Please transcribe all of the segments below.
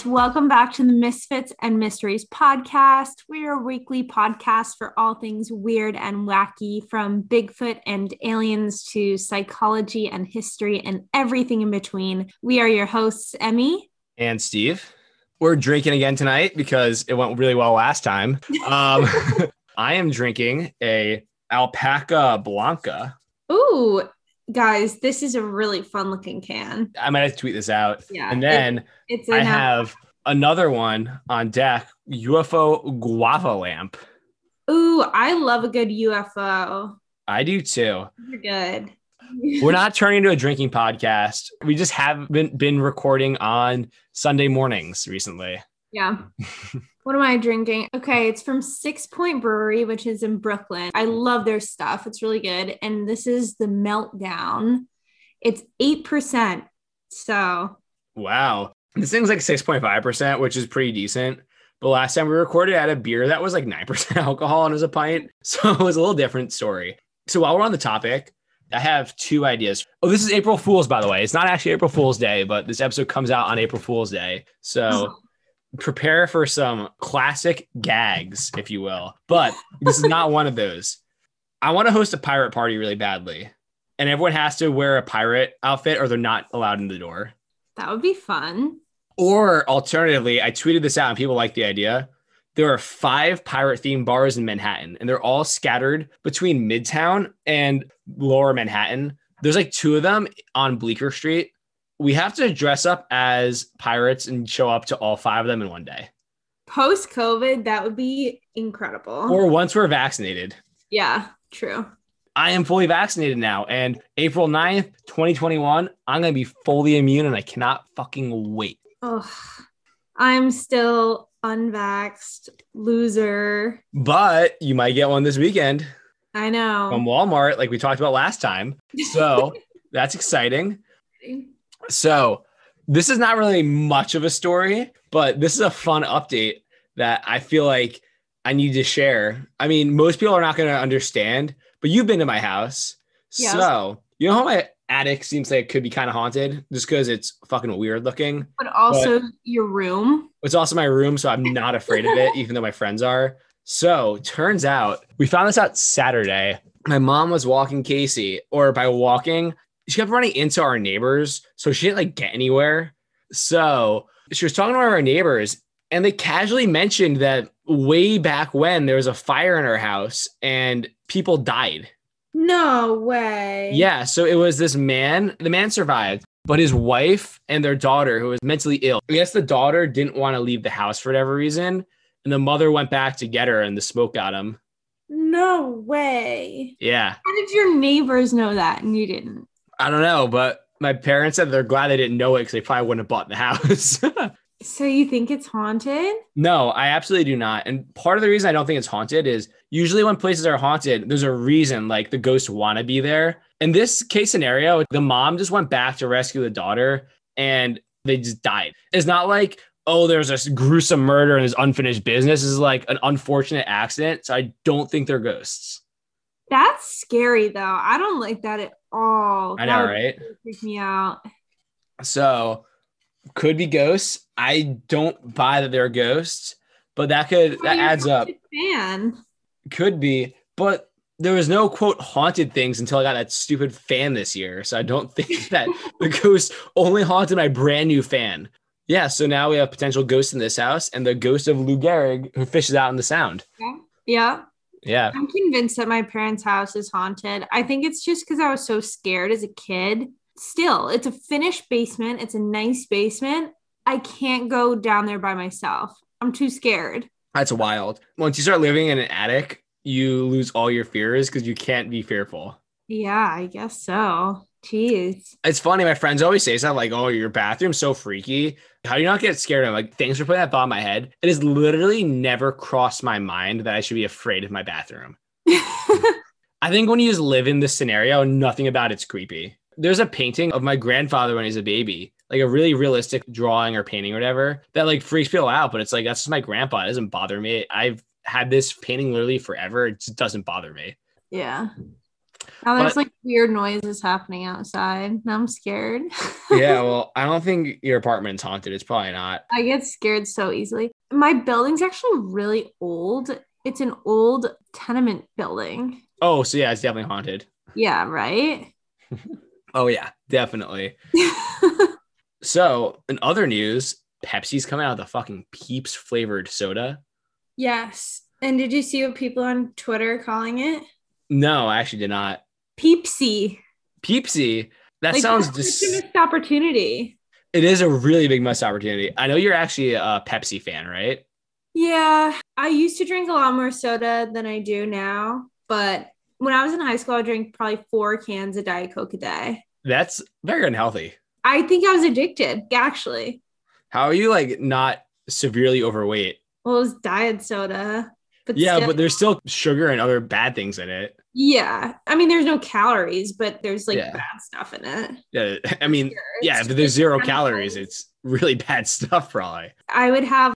welcome back to the Misfits and Mysteries podcast. We are a weekly podcast for all things weird and wacky, from Bigfoot and aliens to psychology and history and everything in between. We are your hosts, Emmy and Steve. We're drinking again tonight because it went really well last time. I am drinking a Alpaca Blanca. Ooh, guys, this is a really fun looking can. I might have to tweet this out. Yeah, and then I have another one on deck, UFO Guava Lamp. Ooh, I love a good UFO. I do too. You're good. We're not turning into a drinking podcast. We just haven't been recording on Sunday mornings recently. Yeah. What am I drinking? Okay, it's from 6 Point Brewery, which is in Brooklyn. I love their stuff. It's really good. And this is the Meltdown. It's 8%. So. Wow. This thing's like 6.5%, which is pretty decent. But last time we recorded, I had a beer that was like 9% alcohol and it was a pint. So it was a little different story. So while we're on the topic, I have two ideas. Oh, this is April Fool's, by the way. It's not actually April Fool's Day, but this episode comes out on April Fool's Day. So prepare for some classic gags, if you will. But this is not one of those. I want to host a pirate party really badly. And everyone has to wear a pirate outfit or they're not allowed in the door. That would be fun. Or alternatively, I tweeted this out and people like the idea. There are 5 pirate-themed bars in Manhattan, and they're all scattered between Midtown and Lower Manhattan. There's like 2 of them on Bleecker Street. We have to dress up as pirates and show up to all 5 of them in one day. Post-COVID, that would be incredible. Or once we're vaccinated. Yeah, true. I am fully vaccinated now, and April 9th, 2021, I'm going to be fully immune, and I cannot fucking wait. Oh, I'm still unvaxxed loser. But you might get one this weekend. I know. From Walmart, like we talked about last time. So that's exciting. So this is not really much of a story, but this is a fun update that I feel like I need to share. I mean, most people are not going to understand, but you've been to my house. Yes. So you know how my attic seems like it could be kind of haunted just because it's fucking weird looking. But also your room. It's also my room, so I'm not afraid of it, even though my friends are. So turns out, we found this out Saturday. My mom was walking Casey, or by walking, she kept running into our neighbors, so she didn't like get anywhere. So she was talking to one of our neighbors, and they casually mentioned that way back when there was a fire in her house and people died. No way. Yeah, so it was this man. The man survived, but his wife and their daughter, who was mentally ill. I guess the daughter didn't want to leave the house for whatever reason, and the mother went back to get her, and the smoke got him. No way. Yeah. How did your neighbors know that and you didn't? I don't know, but my parents said they're glad they didn't know it because they probably wouldn't have bought the house. So you think it's haunted? No, I absolutely do not. And part of the reason I don't think it's haunted is usually when places are haunted, there's a reason, like the ghosts want to be there. In this case scenario, the mom just went back to rescue the daughter and they just died. It's not like, oh, there's this gruesome murder and this unfinished business. This is like an unfortunate accident. So I don't think they're ghosts. That's scary though. I don't like that at all. I know, right? Freak me out. So could be ghosts. I don't buy that they're ghosts, but that adds up. Fan. Could be, but there was no quote haunted things until I got that stupid fan this year. So I don't think that the ghost only haunted my brand new fan. Yeah. So now we have potential ghosts in this house and the ghost of Lou Gehrig who fishes out in the sound. Yeah. Yeah. I'm convinced that my parents' house is haunted. I think it's just because I was so scared as a kid. Still, it's a finished basement. It's a nice basement. I can't go down there by myself. I'm too scared. That's wild. Once you start living in an attic, you lose all your fears because you can't be fearful. Yeah, I guess so. Jeez. It's funny. My friends always say stuff like, oh, your bathroom's so freaky. How do you not get scared? I'm like, thanks for putting that thought in my head. It has literally never crossed my mind that I should be afraid of my bathroom. I think when you just live in this scenario, nothing about it's creepy. There's a painting of my grandfather when he's a baby, like a really realistic drawing or painting or whatever that like freaks people out. But it's like, that's just my grandpa. It doesn't bother me. I've had this painting literally forever. It just doesn't bother me. Yeah. Now there's But like weird noises happening outside. Now I'm scared. yeah, well, I don't think your apartment's haunted. It's probably not. I get scared so easily. My building's actually really old. It's an old tenement building. Oh, so yeah, it's definitely haunted. Yeah, right? Oh yeah, definitely. So in other news, Pepsi's coming out with a fucking Peeps flavored soda. Yes. And did you see what people on Twitter are calling it? No, I actually did not. Peepsy. Peepsy. That Like sounds that's such a missed opportunity. It is a really big missed opportunity. I know you're actually a Pepsi fan, right? Yeah, I used to drink a lot more soda than I do now, but when I was in high school, I drank probably 4 cans of Diet Coke a day. That's very unhealthy. I think I was addicted, actually. How are you like not severely overweight? Well, it was diet soda, but Yeah, still, but there's still sugar and other bad things in it. yeah. I mean, there's no calories, but there's like Yeah. bad stuff in it. Yeah, I mean, Sure. yeah, It's but there's just zero chemicals. calories. It's really bad stuff, probably. I would have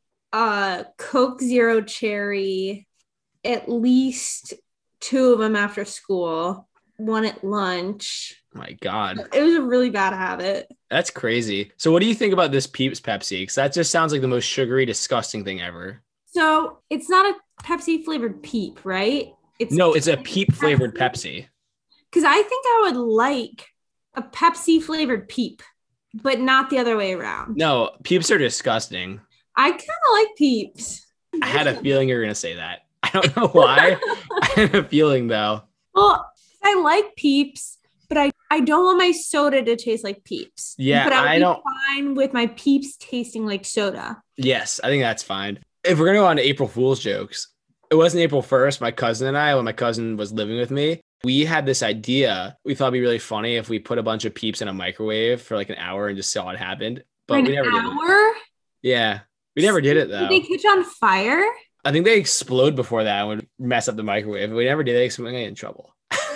Coke Zero Cherry, at least 2 of them after school, 1 at lunch. My God, It was a really bad habit. that's crazy. So, what do you think about this Peeps Pepsi? Because that just sounds like the most sugary, disgusting thing ever. So it's not a Pepsi flavored peep, right? No, it's a Peep flavored Pepsi. Because I think I would like a Pepsi flavored peep, but not the other way around. No, Peeps are disgusting. I kind of like peeps. I had a feeling you were gonna say that. I don't know why. I had a feeling though. Well, I like peeps, but I don't want my soda to taste like peeps. Yeah, but I be don't- fine with my peeps tasting like soda. Yes, I think that's fine. If we're gonna go on to April Fool's jokes, it wasn't April 1st. My cousin and I, when my cousin was living with me, we had this idea. We thought it'd be really funny if we put a bunch of Peeps in a microwave for like an hour and just saw what happened. But we never did it. hour? Yeah, we never did it though. Did they catch on fire? I think they explode before that and would mess up the microwave. We never did it, so we get in trouble.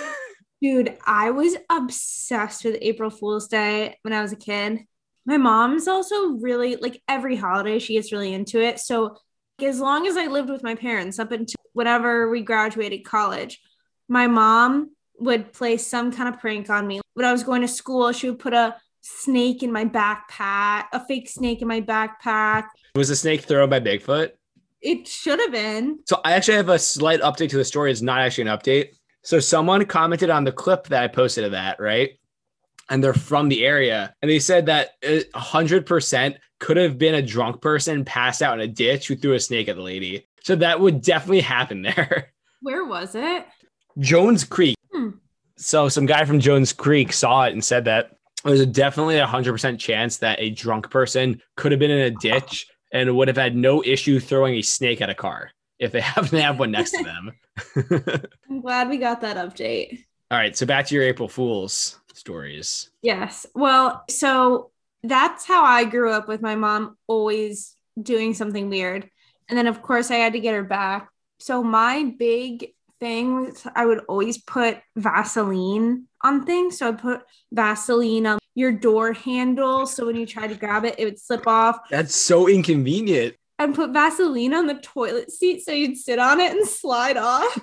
Dude, I was obsessed with April Fool's Day when I was a kid. My mom's also really, like, every holiday, she gets really into it. So as long as I lived with my parents up until whenever we graduated college, my mom would play some kind of prank on me. When I was going to school, she would put a snake in my backpack, a fake snake in my backpack. Was the snake thrown by Bigfoot? It should have been. So I actually have a slight update to the story. It's not actually an update. So someone commented on the clip that I posted of that, right? And they're from the area. And they said that 100% could have been a drunk person passed out in a ditch who threw a snake at the lady. So that would definitely happen there. Where was it? Jones Creek. So some guy from Jones Creek saw it and said that there's definitely 100% chance that a drunk person could have been in a ditch and would have had no issue throwing a snake at a car if they happen to have one next to them. I'm glad we got that update. All right, so back to your April Fool's stories. Yes. Well, so that's how I grew up, with my mom always doing something weird. And then, of course, I had to get her back. So my big thing was I would always put Vaseline on things. So I put Vaseline on your door handle. So when you try to grab it, it would slip off. That's so inconvenient. And put Vaseline on the toilet seat so you'd sit on it and slide off.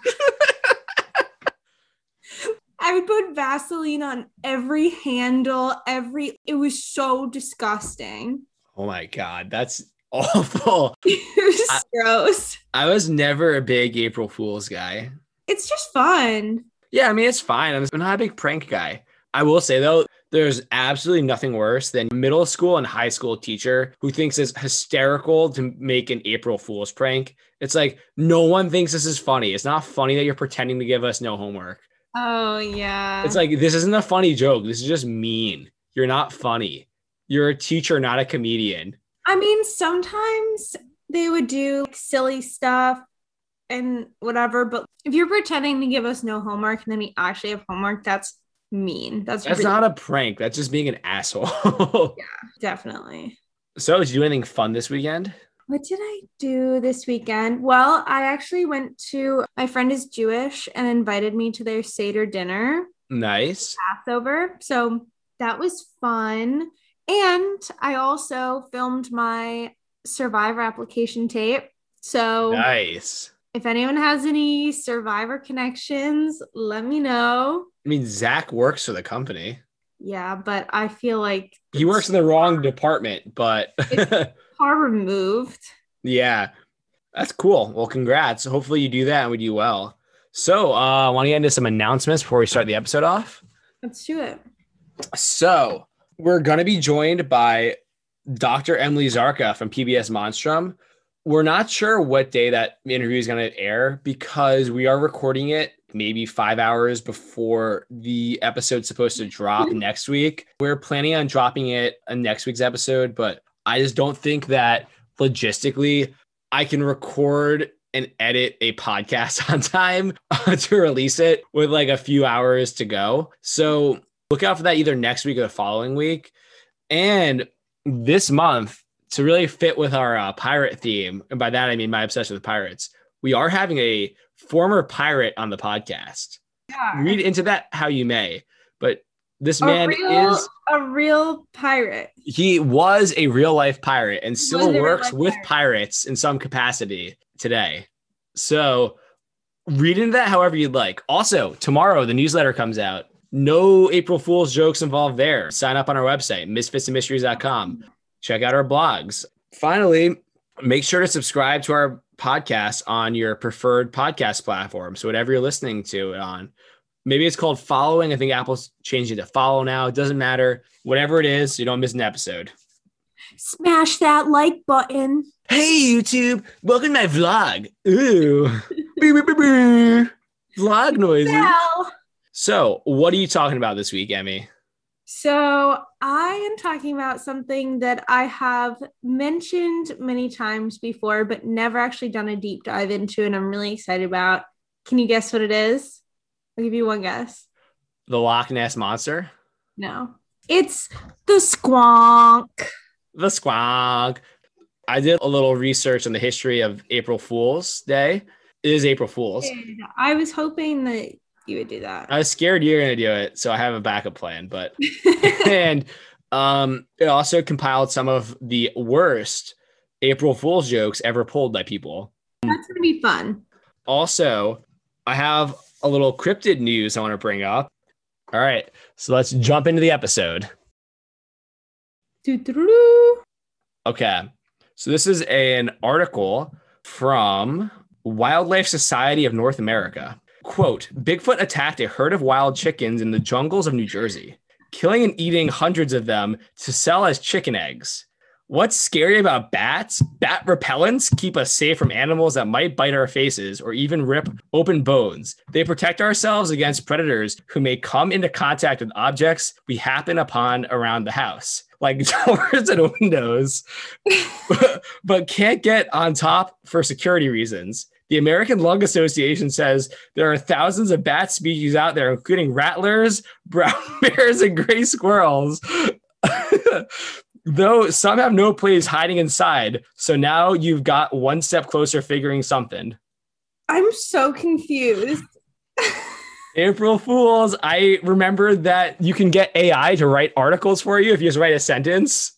I would put Vaseline on every handle, it was so disgusting. Oh my God, that's awful. It was gross. I was never a big April Fool's guy. It's just fun. Yeah, I mean, it's fine. I'm not a big prank guy. I will say, though, there's absolutely nothing worse than middle school and high school teacher who thinks it's hysterical to make an April Fool's prank. It's like, no one thinks this is funny. It's not funny that you're pretending to give us no homework. Oh, yeah. It's like, this isn't a funny joke. This is just mean. You're not funny. You're a teacher, not a comedian. I mean, sometimes they would do silly stuff and whatever, but if you're pretending to give us no homework and then we actually have homework, that's mean. That's really, not a prank. That's just being an asshole. yeah, definitely. So, did you do anything fun this weekend? What did I do this weekend? Well, I actually went to, my friend is Jewish and invited me to their Seder dinner, Nice. Passover. So that was fun. And I also filmed my Survivor application tape. So Nice. if anyone has any Survivor connections, let me know. I mean, Zach works for the company. Yeah, but I feel like He works in the wrong department, but far removed. yeah, that's cool. Well, congrats. Hopefully you do that and we do well. So, want to get into some announcements before we start the episode off? Let's do it. So, we're going to be joined by Dr. Emily Zarka from PBS Monstrum. We're not sure what day that interview is going to air because we are recording it maybe 5 hours before the episode's supposed to drop next week. We're planning on dropping it in next week's episode, but I just don't think that logistically I can record and edit a podcast on time to release it with like a few hours to go. So look out for that either next week or the following week. And this month, to really fit with our pirate theme, and by that I mean my obsession with pirates, we are having a former pirate on the podcast. Yeah. Read into that how you may, but this man is a real pirate. He was a real life pirate and still works with pirates in some capacity today. So read into that however you'd like. Also, tomorrow the newsletter comes out. No April Fool's jokes involved there. Sign up on our website, misfitsandmysteries.com. Check out our blogs. Finally, make sure to subscribe to our podcast on your preferred podcast platform. So whatever you're listening to it on, maybe it's called following. I think Apple's changed it to follow now. It doesn't matter. Whatever it is, you don't miss an episode. Smash that like button. Hey, YouTube. Welcome to my vlog. Ooh. Vlog noises. Well. So what are you talking about this week, Emmy? So I am talking about something that I have mentioned many times before, but never actually done a deep dive into, and I'm really excited about. Can you guess what it is? I'll give you one guess. The Loch Ness Monster? No. It's the squonk. The squonk. I did a little research on the history of April Fool's Day. It is April Fool's. I was hoping that you would do that. I was scared you were going to do it, so I have a backup plan. But and it also compiled some of the worst April Fool's jokes ever pulled by people. That's going to be fun. Also, I have a little cryptid news I want to bring up. All right, so let's jump into the episode. Okay, so this is an article from Wildlife Society of North America. Quote, Bigfoot attacked a herd of wild chickens in the jungles of New Jersey, killing and eating hundreds of them to sell as chicken eggs. What's scary about bats? Bat repellents keep us safe from animals that might bite our faces or even rip open bones. They protect ourselves against predators who may come into contact with objects we happen upon around the house, like doors and windows, but can't get on top for security reasons. The American Lung Association says there are thousands of bat species out there, including rattlers, brown bears, and gray squirrels. Though some have no place hiding inside. So now you've got one step closer figuring something. I'm so confused. April Fools. I remember that you can get AI to write articles for you if you just write a sentence.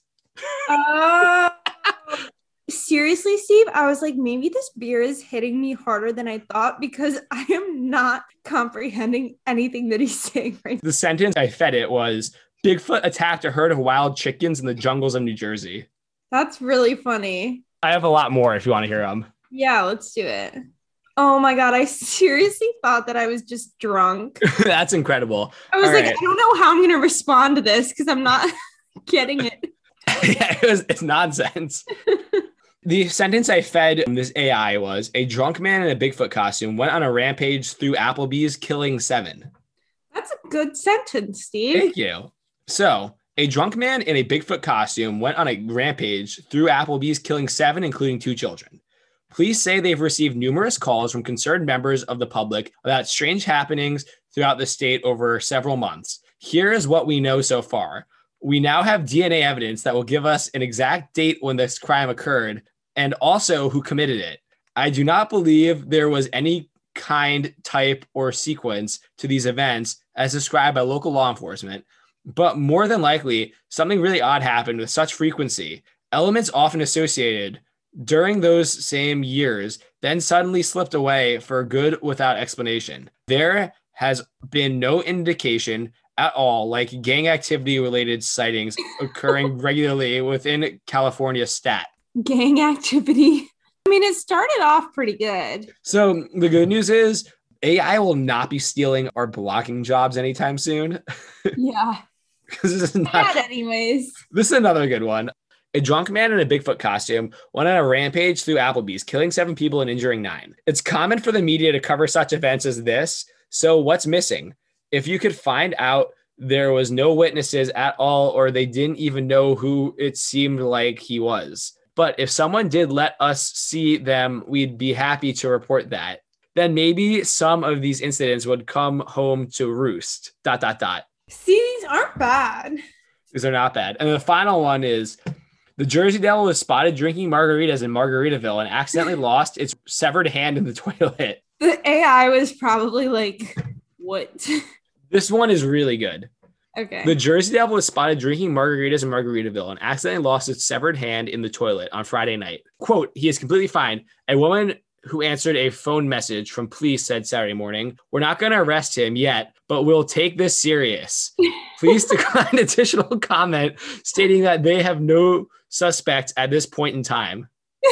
Seriously, Steve, I was like, maybe this beer is hitting me harder than I thought because I am not comprehending anything that he's saying right now. The sentence I fed it was, Bigfoot attacked a herd of wild chickens in the jungles of New Jersey. That's really funny. I have a lot more if you want to hear them. Yeah, let's do it. Oh my God, I seriously thought that I was just drunk. That's incredible. I was I don't know how I'm going to respond to this because I'm not getting it. Yeah, it's nonsense. The sentence I fed this AI was, a drunk man in a Bigfoot costume went on a rampage through Applebee's, killing 7. That's a good sentence, Steve. Thank you. So, a drunk man in a Bigfoot costume went on a rampage through Applebee's, killing 7, including 2 children. Police say they've received numerous calls from concerned members of the public about strange happenings throughout the state over several months. Here is what we know so far. We now have DNA evidence that will give us an exact date when this crime occurred and also who committed it. I do not believe there was any kind, type, or sequence to these events as described by local law enforcement, but more than likely, something really odd happened with such frequency. Elements often associated during those same years then suddenly slipped away for good without explanation. There has been no indication at all, like gang activity related sightings occurring regularly within California stat. Gang activity. I mean, it started off pretty good. So the good news is AI will not be stealing our blocking jobs anytime soon. Yeah. Because this is not Bad anyways. This is another good one. A drunk man in a Bigfoot costume went on a rampage through Applebee's, killing 7 people and injuring 9. It's common for the media to cover such events as this. So what's missing? If you could find out there was no witnesses at all, or they didn't even know who it seemed like he was. But if someone did let us see them, we'd be happy to report that. Then maybe some of these incidents would come home to roost. ... See, these aren't bad. These are not bad. And the final one is the Jersey Devil was spotted drinking margaritas in Margaritaville and accidentally lost its severed hand in the toilet. The AI was probably like, what? This one is really good. Okay. The Jersey Devil was spotted drinking margaritas in Margaritaville and accidentally lost its severed hand in the toilet on Friday night. Quote, he is completely fine. A woman who answered a phone message from police said Saturday morning, we're not going to arrest him yet, but we'll take this serious. Please decline additional comment stating that they have no suspects at this point in time.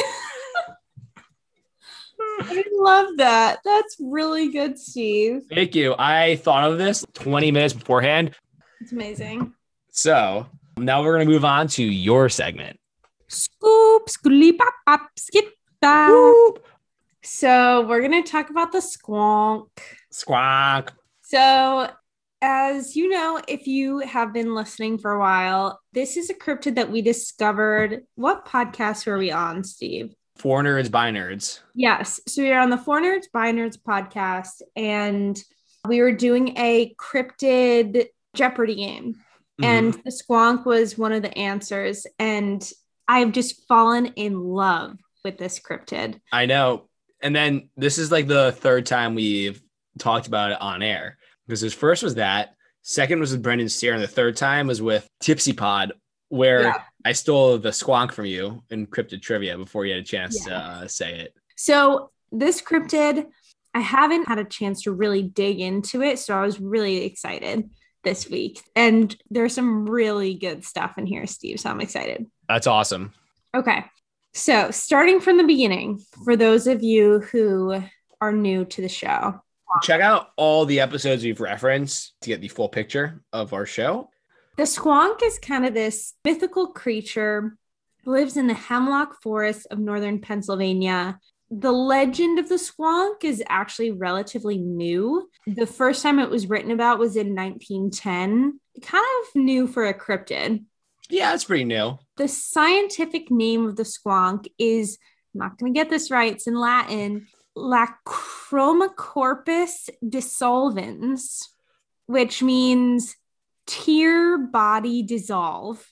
I love that. That's really good, Steve. Thank you. I thought of this 20 minutes beforehand. It's amazing. So now we're going to move on to your segment. Scoop, scoop, pop, pop, skip, Whoop. So we're going to talk about the squonk. Squawk. So as you know, if you have been listening for a while, this is a cryptid that we discovered. What podcast were we on, Steve? For Nerds by Nerds. Yes. So we are on the For Nerds by Nerds podcast, and we were doing a cryptid Jeopardy game. Mm-hmm. And the squonk was one of the answers. And I've just fallen in love with this cryptid. I know. And then this is like the third time we've talked about it on air. Because his first was that. Second was with Brendan Steer. And the third time was with Tipsy Pod, where I stole the squonk from you in cryptid trivia before you had a chance to say it. So this cryptid, I haven't had a chance to really dig into it. So I was really excited this week. And there's some really good stuff in here, Steve. So I'm excited. That's awesome. Okay. So starting from the beginning, for those of you who are new to the show, check out all the episodes we've referenced to get the full picture of our show. The squonk is kind of this mythical creature, lives in the hemlock forest of northern Pennsylvania. The legend of the squonk is actually relatively new. The first time it was written about was in 1910. Kind of new for a cryptid. Yeah, it's pretty new. The scientific name of the squonk is, I'm not going to get this right, it's in Latin, Lachromacorpus dissolvens, which means tear body dissolve.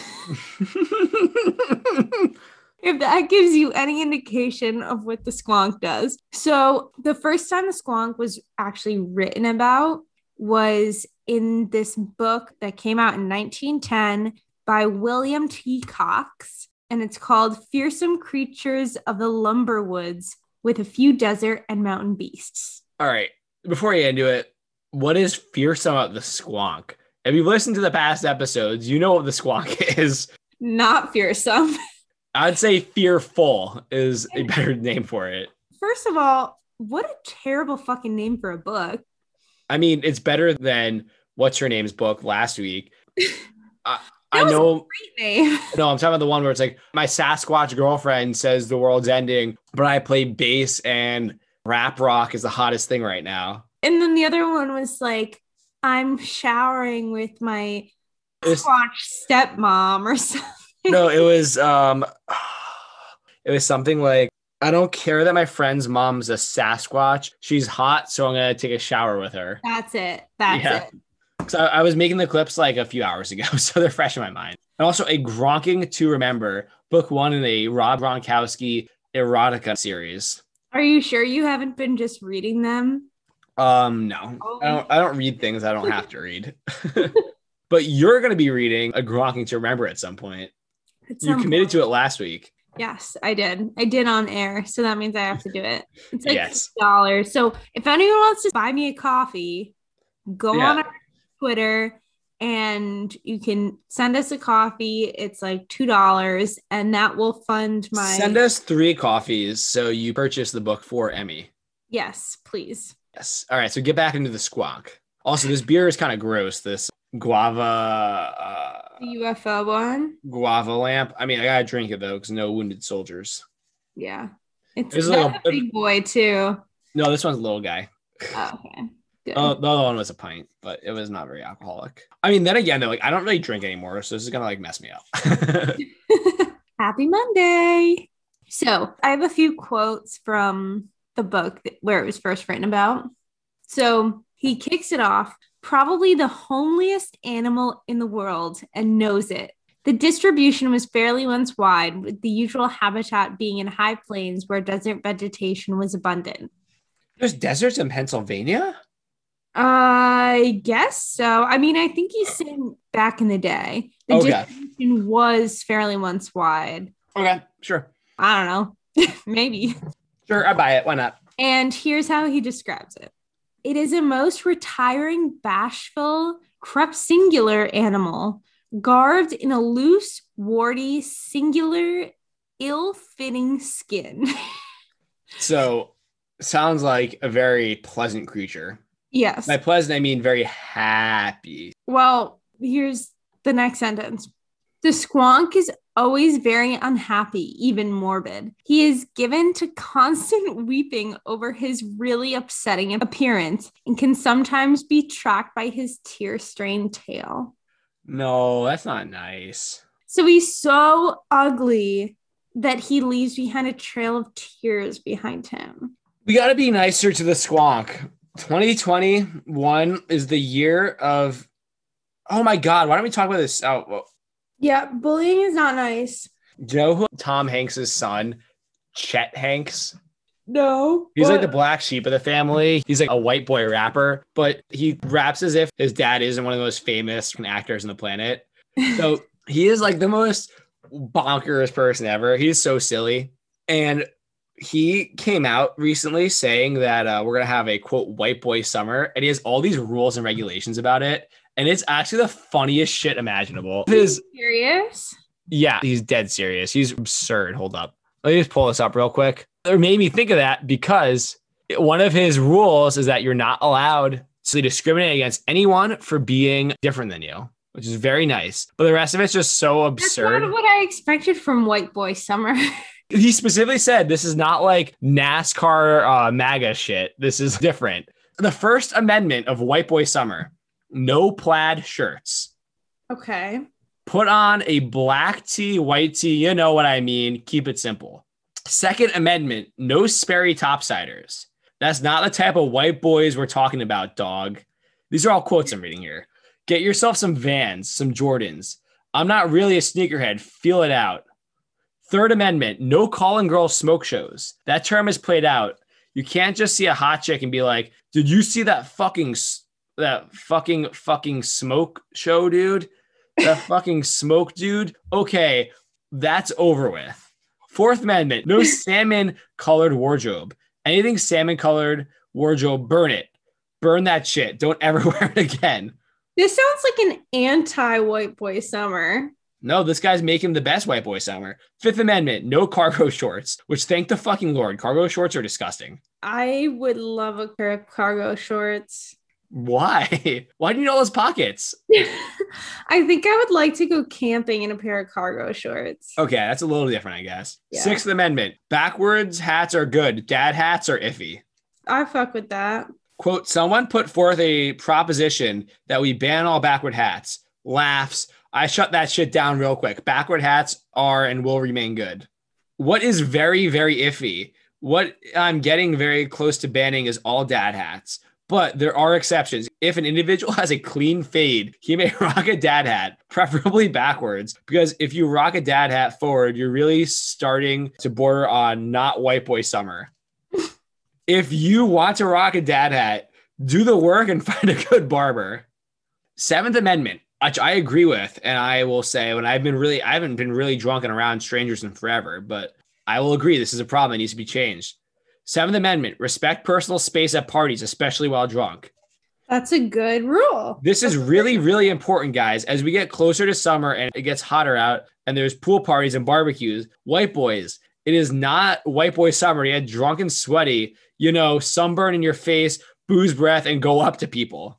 If that gives you any indication of what the squonk does. So the first time the squonk was actually written about was in this book that came out in 1910 by William T. Cox, and it's called Fearsome Creatures of the Lumber Woods with a Few Desert and Mountain Beasts. All right. Before you get into it, what is fearsome about the squonk? If you've listened to the past episodes, you know what the squonk is. Not fearsome. I'd say fearful is a better name for it. First of all, what a terrible fucking name for a book. I mean, it's better than What's Her Name's book last week. I know. A great name. No, I'm talking about the one where it's like, my Sasquatch girlfriend says the world's ending, but I play bass and rap rock is the hottest thing right now. And then the other one was like, I'm showering with my Sasquatch stepmom or something. No, it was something like, I don't care that my friend's mom's a Sasquatch. She's hot, so I'm gonna take a shower with her. That's it. That's it. So I was making the clips like a few hours ago, so they're fresh in my mind. And also a Gronking to Remember, book 1 in a Rob Gronkowski erotica series. Are you sure you haven't been just reading them? No. I don't read things I don't have to read. But you're going to be reading a Gronking to Remember at some point. You committed to it last week. Yes, I did. I did on air. So that means I have to do it. It's like Yes. $6. So if anyone wants to buy me a coffee, go Yeah. on our Twitter and you can send us a coffee. It's like $2 and that will fund my. Send us 3 coffees so you purchase the book for Emmy. Yes, please. Yes. All right. So get back into the squonk. Also, this beer is kind of gross. This guava The UFO one. guava lamp. I mean, I gotta drink it though because no wounded soldiers. Yeah. It's There's that's a big boy too. No, this one's a little guy. Oh, okay. Good. The other one was a pint, but it was not very alcoholic. I mean, then again, though, like I don't really drink anymore, so this is gonna like mess me up. Happy Monday. So I have a few quotes from the book where it was first written about. So he kicks it off. Probably the homeliest animal in the world and knows it. The distribution was fairly once wide, with the usual habitat being in high plains where desert vegetation was abundant. There's deserts in Pennsylvania? I guess so. I mean, I think he's saying back in the day, the distribution was fairly once wide. Okay, sure. I don't know. Maybe. Sure, I buy it. Why not? And here's how he describes it. It is a most retiring, bashful, crepuscular animal, garbed in a loose, warty, singular, ill-fitting skin. So, sounds like a very pleasant creature. Yes. By pleasant, I mean very happy. Well, here's the next sentence. The squonk is always very unhappy, even morbid. He is given to constant weeping over his really upsetting appearance and can sometimes be tracked by his tear-stained tail. No, that's not nice. So he's so ugly that he leaves behind a trail of tears behind him. We got to be nicer to the squonk. 2021 is the year of, oh my God, why don't we talk about this? Oh, well, yeah, bullying is not nice. do you know who Tom Hanks' son, Chet Hanks? No. He's like the black sheep of the family. He's like a white boy rapper, but he raps as if his dad isn't one of the most famous actors on the planet. So he is like the most bonkers person ever. He's so silly. And he came out recently saying that we're going to have a quote white boy summer. And he has all these rules and regulations about it. And it's actually the funniest shit imaginable. Serious? Yeah, he's dead serious. He's absurd. Hold up. Let me just pull this up real quick. It made me think of that because one of his rules is that you're not allowed to discriminate against anyone for being different than you, which is very nice. But the rest of it's just so absurd. That's not what I expected from White Boy Summer. He specifically said this is not like NASCAR MAGA shit. This is different. The First Amendment of White Boy Summer, no plaid shirts. Okay. Put on a black tee, white tee, you know what I mean. Keep it simple. Second Amendment, no Sperry topsiders. That's not the type of white boys we're talking about, dog. These are all quotes I'm reading here. Get yourself some Vans, some Jordans. I'm not really a sneakerhead. Feel it out. Third Amendment, no calling girls smoke shows. That term is played out. You can't just see a hot chick and be like, did you see that fucking smoke show, dude? That fucking smoke, dude? Okay, that's over with. Fourth Amendment, no salmon colored wardrobe. Anything salmon colored wardrobe, burn it. Burn that shit. Don't ever wear it again. This sounds like an anti-White Boy Summer. No, this guy's making the best white boy summer. Fifth Amendment, no cargo shorts, which thank the fucking Lord. Cargo shorts are disgusting. I would love a pair of cargo shorts. Why? Why do you need all those pockets? I think I would like to go camping in a pair of cargo shorts. Okay, that's a little different, I guess. Yeah. Sixth Amendment, backwards hats are good. Dad hats are iffy. I fuck with that. Quote, someone put forth a proposition that we ban all backward hats. Laughs. I shut that shit down real quick. Backward hats are and will remain good. What is very, very iffy? What I'm getting very close to banning is all dad hats. But there are exceptions. If an individual has a clean fade, he may rock a dad hat, preferably backwards, because if you rock a dad hat forward, you're really starting to border on not white boy summer. If you want to rock a dad hat, do the work and find a good barber. Seventh Amendment, which I agree with. And I will say when I haven't been really drunk and around strangers in forever, but I will agree. This is a problem that needs to be changed. Seventh Amendment, respect personal space at parties, especially while drunk. That's a good rule. This is really, really important, guys. As we get closer to summer and it gets hotter out and there's pool parties and barbecues, white boys, it is not white boy summer. You get drunk and sweaty, sunburn in your face, booze breath, and go up to people.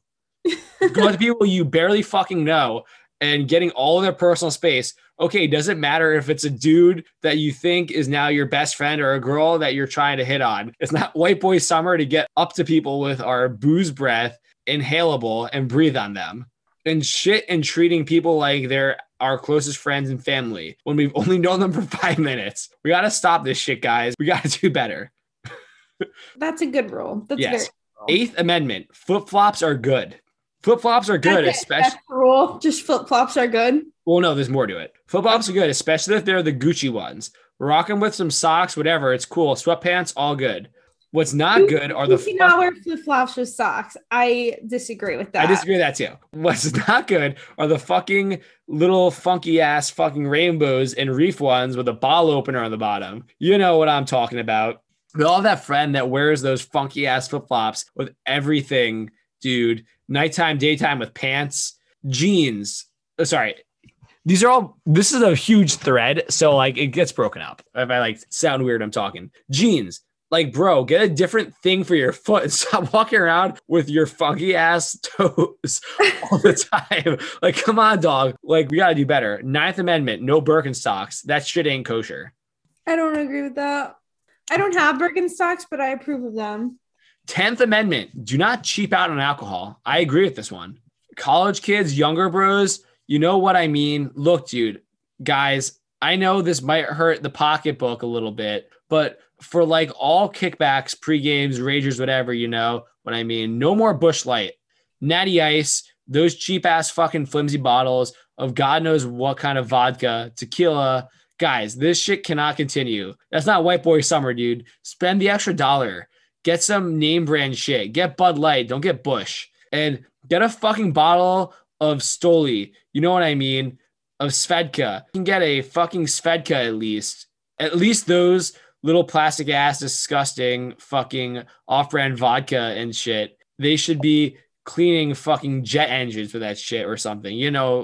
Go up to people you barely fucking know and getting all of their personal space. Okay, doesn't matter if it's a dude that you think is now your best friend or a girl that you're trying to hit on. It's not white boy summer to get up to people with our booze breath, inhalable, and breathe on them. And shit and treating people like they're our closest friends and family when we've only known them for 5 minutes. We got to stop this shit, guys. We got to do better. That's a good rule. That's yes. Very cool. Eighth Amendment, flip-flops are good. Flip-flops are good, especially. That's the rule. Just flip-flops are good. Well, no, there's more to it. Flip-flops are good, especially if they're the Gucci ones. Rock them with some socks, whatever. It's cool. Sweatpants, all good. What's not good are the not wear flip-flops with socks. I disagree with that. I disagree with that too. What's not good are the fucking little funky ass fucking rainbows and reef ones with a bottle opener on the bottom. You know what I'm talking about. We all have that friend that wears those funky ass flip-flops with everything, dude. Nighttime, daytime with pants, jeans. Oh, sorry. This is a huge thread. So like it gets broken up. If I sound weird, I'm talking jeans. Like, bro, get a different thing for your foot and stop walking around with your funky ass toes all the time. Like, come on, dog. Like, we got to do better. Ninth Amendment, no Birkenstocks. That shit ain't kosher. I don't agree with that. I don't have Birkenstocks, but I approve of them. 10th Amendment, do not cheap out on alcohol. I agree with this one. College kids, younger bros, you know what I mean? Look, dude, guys, I know this might hurt the pocketbook a little bit, but for all kickbacks, pre-games, ragers, whatever, you know what I mean? No more Busch Light, Natty Ice, those cheap-ass fucking flimsy bottles of God knows what kind of vodka, tequila. Guys, this shit cannot continue. That's not white boy summer, dude. Spend the extra $1. Get some name brand shit. Get Bud Light. Don't get Busch. And get a fucking bottle of Stoli. You know what I mean? Of Svedka. You can get a fucking Svedka at least. At least those little plastic ass, disgusting fucking off-brand vodka and shit. They should be cleaning fucking jet engines with that shit or something.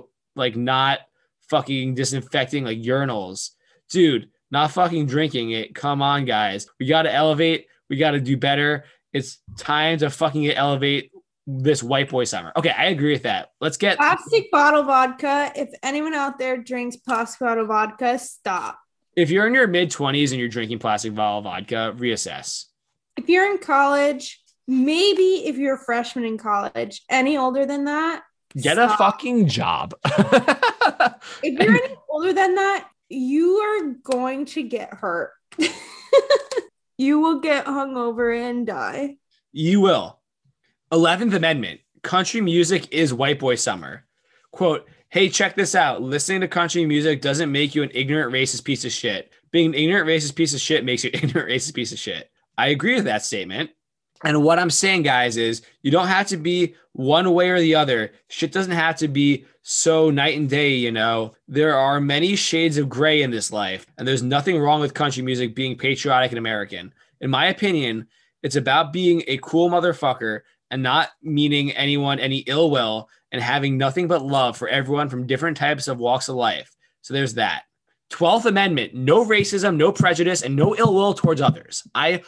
Not fucking disinfecting urinals. Dude, not fucking drinking it. Come on, guys. We got to elevate. We got to do better. It's time to fucking elevate this white boy summer. Okay, I agree with that. Let's get plastic bottle vodka. If anyone out there drinks plastic bottle vodka, stop. If you're in your mid-20s and you're drinking plastic bottle vodka, reassess. If you're in college, maybe if you're a freshman in college, any older than that, get a fucking job. If you're any older than that, you are going to get hurt. You will get hungover and die. You will. 11th Amendment. Country music is white boy summer. Quote, hey, check this out. Listening to country music doesn't make you an ignorant, racist piece of shit. Being an ignorant, racist piece of shit makes you an ignorant, racist piece of shit. I agree with that statement. And what I'm saying, guys, is you don't have to be one way or the other. Shit doesn't have to be so night and day, you know. There are many shades of gray in this life, and there's nothing wrong with country music being patriotic and American. In my opinion, it's about being a cool motherfucker and not meaning anyone any ill will and having nothing but love for everyone from different types of walks of life. So there's that. 12th Amendment, no racism, no prejudice, and no ill will towards others. I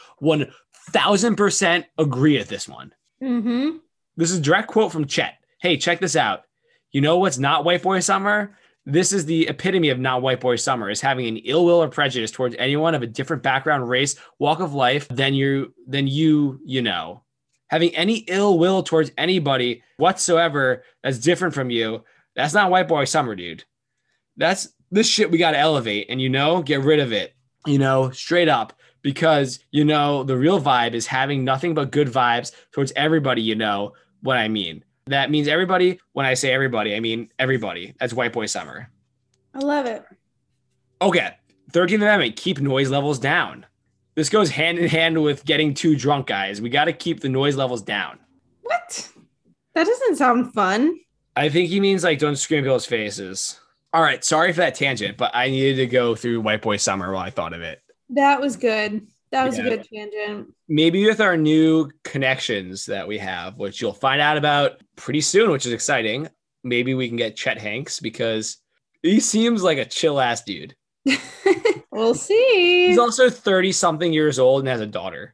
1000% agree with this one. Mm-hmm. This is a direct quote from Chet. Hey, check this out. You know what's not white boy summer? This is the epitome of not white boy summer, is having an ill will or prejudice towards anyone of a different background, race, walk of life than you know. Having any ill will towards anybody whatsoever that's different from you, that's not white boy summer, dude. That's this shit we got to elevate and, get rid of it, straight up. Because, the real vibe is having nothing but good vibes towards everybody, you know what I mean. That means everybody. When I say everybody, I mean everybody. That's white boy summer. I love it. Okay. 13th Amendment, keep noise levels down. This goes hand in hand with getting too drunk, guys. We got to keep the noise levels down. What? That doesn't sound fun. I think he means like don't scream in people's faces. All right, sorry for that tangent, but I needed to go through White Boy Summer while I thought of it. That was good. That was a Yeah. good tangent. Maybe with our new connections that we have, which you'll find out about pretty soon, which is exciting. Maybe we can get Chet Hanks because he seems like a chill ass dude. We'll see. He's also 30 something years old and has a daughter.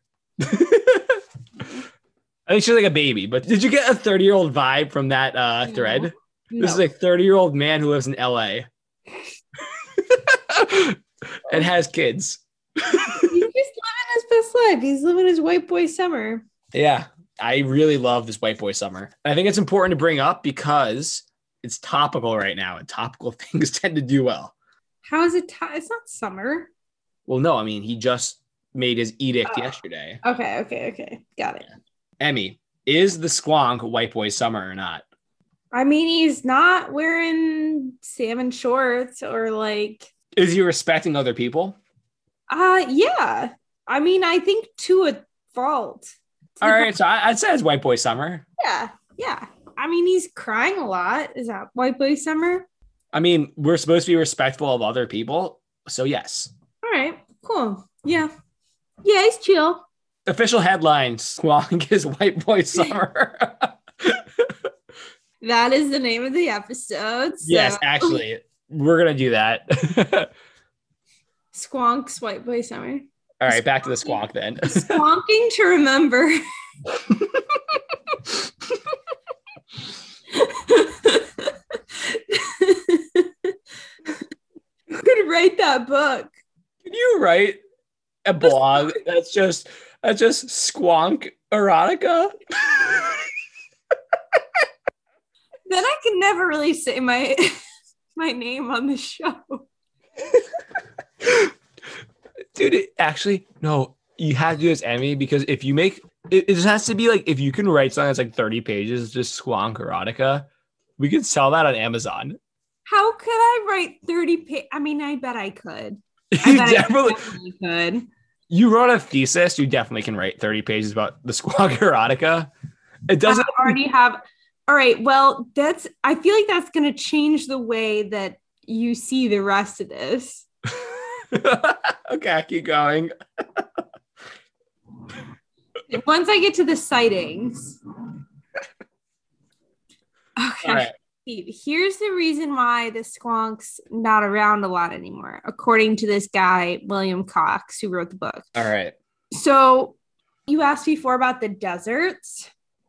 I think she's like a baby, but did you get a 30-year-old vibe from that thread? No. This is a 30-year-old man who lives in LA and has kids. He's just living his best life. He's living his white boy summer. Yeah, I really love this White Boy Summer. I think it's important to bring up because it's topical right now, and topical things tend to do well. How is it? It's not summer. Well, no, I mean, he just made his edict yesterday. Okay. Got it. Emmy, is the squonk White Boy Summer or not? I mean, he's not wearing salmon shorts or like. Is he respecting other people? Yeah. I mean, I think to a fault. All right, so I'd say it's White Boy Summer. Yeah. I mean, he's crying a lot. Is that white boy summer? I mean, we're supposed to be respectful of other people, so yes. All right, cool. Yeah, he's chill. Official headline: Squonk is White Boy Summer. That is the name of the episode. So. Yes, actually, we're gonna do that. Squonk's white boy summer. All right, back to the squonk then. Squonking to remember. You could write that book. Can you write a blog that's just squonk erotica? Then I can never really say my name on the show. Dude, actually, no, you have to do this, Emmy, because if you make it just has to be like if you can write something that's like 30 pages, just squonk erotica, we could sell that on Amazon. How could I write 30 pages? I mean, I bet I could. You definitely could. You wrote a thesis, you definitely can write 30 pages about the squonk erotica. It doesn't already have. All right. Well, I feel like that's going to change the way that you see the rest of this. Okay, keep going. Once I get to the sightings. Okay. All right. Here's the reason why the squonk's not around a lot anymore, according to this guy, William Cox, who wrote the book. All right. So you asked before about the deserts.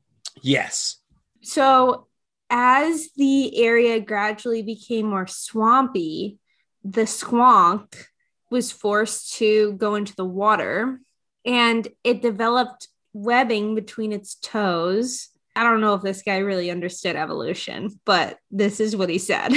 Yes. So as the area gradually became more swampy, the squonk was forced to go into the water and it developed webbing between its toes. I don't know if this guy really understood evolution, but this is what he said.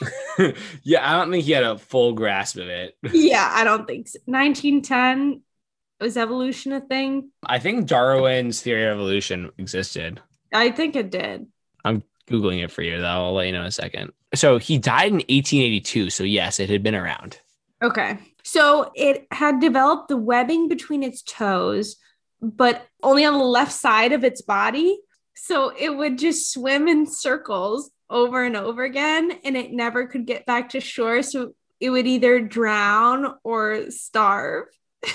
Yeah, I don't think he had a full grasp of it. Yeah, I don't think so. 1910, was evolution a thing? I think Darwin's theory of evolution existed. I think it did. I'm Googling it for you, though. I'll let you know in a second. So he died in 1882. So yes, it had been around. Okay. So it had developed the webbing between its toes, but only on the left side of its body. So it would just swim in circles over and over again, and it never could get back to shore. So it would either drown or starve.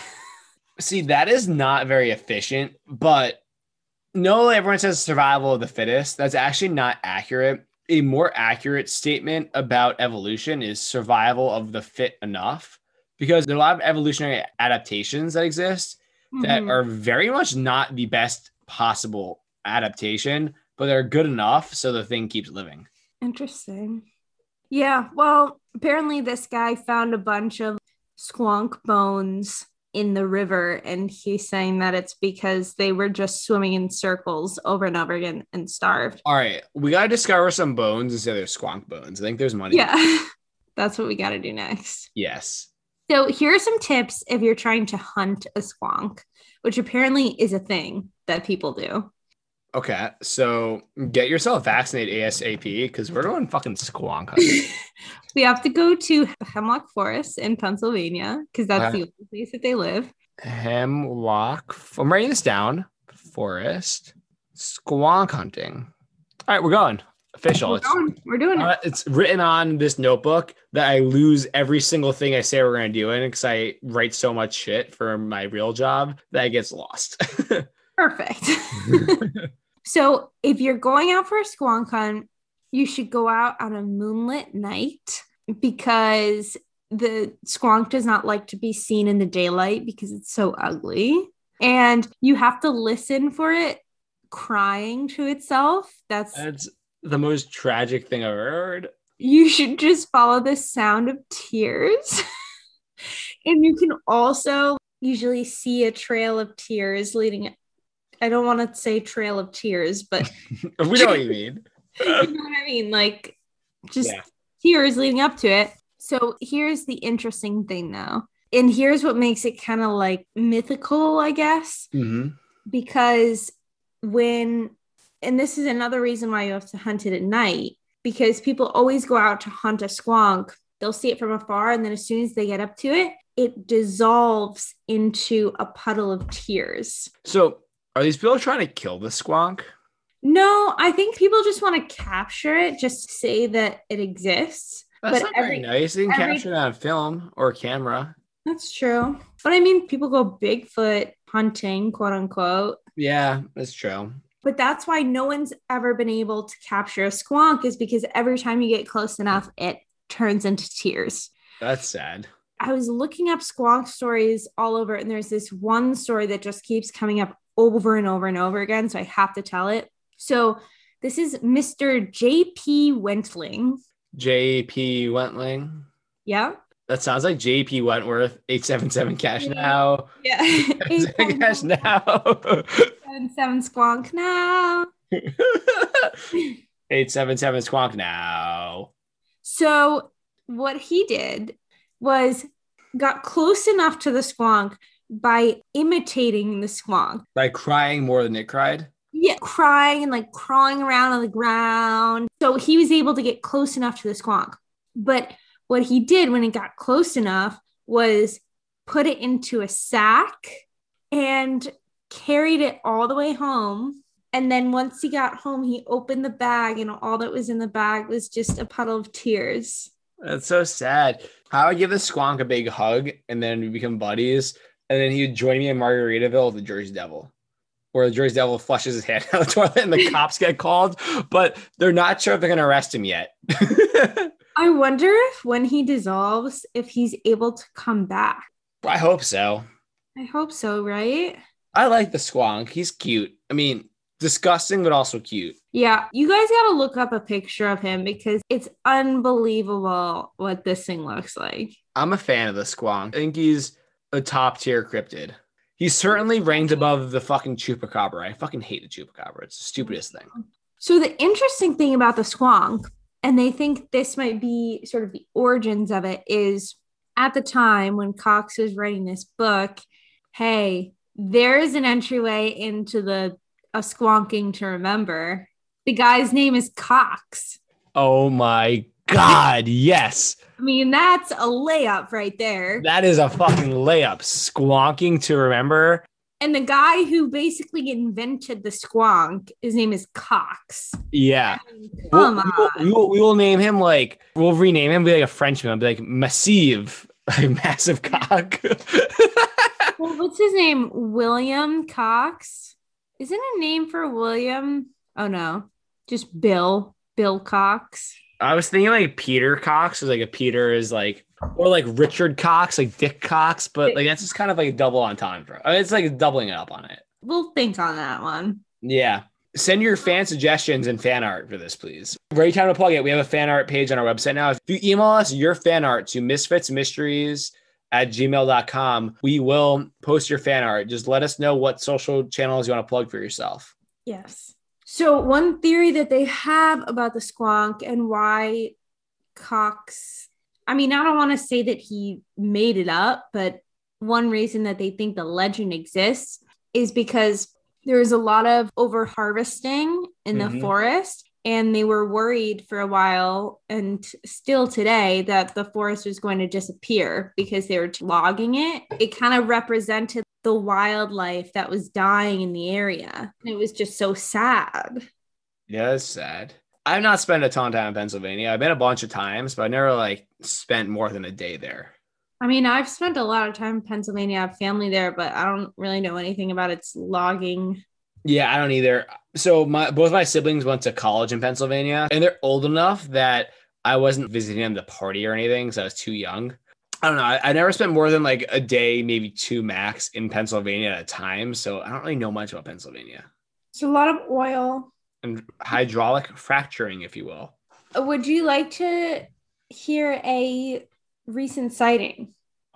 See, that is not very efficient, but no, everyone says survival of the fittest. That's actually not accurate. A more accurate statement about evolution is survival of the fit enough, because there are a lot of evolutionary adaptations that exist that are very much not the best possible adaptation, but they're good enough so the thing keeps living. Interesting. Yeah, well, apparently this guy found a bunch of squonk bones in the river, and he's saying that it's because they were just swimming in circles over and over again and starved. All right, we got to discover some bones instead of squonk bones. I think there's money. Yeah, that's what we got to do next. Yes. So here are some tips if you're trying to hunt a squonk, which apparently is a thing that people do. Okay, so get yourself vaccinated ASAP because we're going fucking squonk hunting. We have to go to Hemlock Forest in Pennsylvania because that's the only place that they live. Hemlock. I'm writing this down. Forest. Squonk hunting. All right, we're going. Official. We're doing it. It's written on this notebook that I lose every single thing I say we're going to do in, because I write so much shit for my real job that it gets lost. Perfect. So if you're going out for a squonk hunt, you should go out on a moonlit night, because the squonk does not like to be seen in the daylight because it's so ugly. And you have to listen for it crying to itself. That's the most tragic thing I've ever heard. You should just follow the sound of tears. And you can also usually see a trail of tears leading. I don't want to say trail of tears, but we know what you mean. You know what I mean? Like just tears leading up to it. So here's the interesting thing though. And here's what makes it kind of like mythical, I guess. Mm-hmm. Because and this is another reason why you have to hunt it at night, because people always go out to hunt a squonk. They'll see it from afar, and then as soon as they get up to it, it dissolves into a puddle of tears. So are these people trying to kill the squonk? No, I think people just want to capture it, just to say that it exists. That's not very nice. They can capture it on film or camera. That's true. But I mean, people go Bigfoot hunting, quote unquote. Yeah, that's true. But that's why no one's ever been able to capture a squonk, is because every time you get close enough, it turns into tears. That's sad. I was looking up squonk stories all over, and there's this one story that just keeps coming up over and over and over again. So I have to tell it. So this is Mr. J.P. Wentling. J.P. Wentling? Yeah. That sounds like J.P. Wentworth, 877 cash now. Yeah. 877 cash now. 877 squonk now. 877 squonk now. So what he did was got close enough to the squonk by imitating the squonk. By crying more than it cried? Yeah, crying and like crawling around on the ground. So he was able to get close enough to the squonk. But what he did when it got close enough was put it into a sack and carried it all the way home. And then once he got home, he opened the bag, and all that was in the bag was just a puddle of tears. That's so sad. I would give the squonk a big hug, and then we become buddies. And then he would join me in Margaritaville with the Jersey Devil, where the Jersey Devil flushes his hand out the toilet and the cops get called, but they're not sure if they're going to arrest him yet. I wonder if when he dissolves, if he's able to come back. I hope so. I hope so, right? I like the squonk. He's cute. I mean, disgusting, but also cute. Yeah, you guys got to look up a picture of him, because it's unbelievable what this thing looks like. I'm a fan of the squonk. I think he's a top tier cryptid. He's certainly ranked above the fucking chupacabra. I fucking hate the chupacabra. It's the stupidest thing. So the interesting thing about the squonk, and they think this might be sort of the origins of it, is at the time when Cox was writing this book, hey, there is an entryway into a squonking to remember. The guy's name is Cox. Oh my God, yes. I mean, that's a layup right there. That is a fucking layup. Squonking to remember. And the guy who basically invented the squonk, his name is Cox. Yeah. I mean, come on. We will name him we'll rename him, be like a Frenchman, be like Massive, like massive cock. Well, what's his name? William Cox? Isn't a name for William? Oh, no. Just Bill Cox. I was thinking like Peter Cox, is like a Peter is like, or like Richard Cox, like Dick Cox, but like that's just kind of like a double entendre. I mean, it's like doubling it up on it. We'll think on that one. Yeah. Send your fan suggestions and fan art for this, please. Great time to plug it. We have a fan art page on our website now. If you email us your fan art to misfitsmysteries@gmail.com, we will post your fan art. Just let us know what social channels you want to plug for yourself. Yes. So one theory that they have about the squonk and why Cox, I mean, I don't want to say that he made it up, but one reason that they think the legend exists is because there was a lot of over harvesting in the forest, and they were worried for a while, and still today, that the forest was going to disappear because they were logging it. It kind of represented the wildlife that was dying in the area. It was just so sad. Yeah, it's sad. I've not spent a ton of time in Pennsylvania. I've been a bunch of times, but I never like spent more than a day there. I mean, I've spent a lot of time in Pennsylvania. I have family there, but I don't really know anything about its logging. Yeah, I don't either. So both my siblings went to college in Pennsylvania, and they're old enough that I wasn't visiting them to party or anything, because I was too young. I don't know. I never spent more than like a day, maybe two max in Pennsylvania at a time. So I don't really know much about Pennsylvania. It's a lot of oil. And hydraulic fracturing, if you will. Would you like to hear a recent sighting?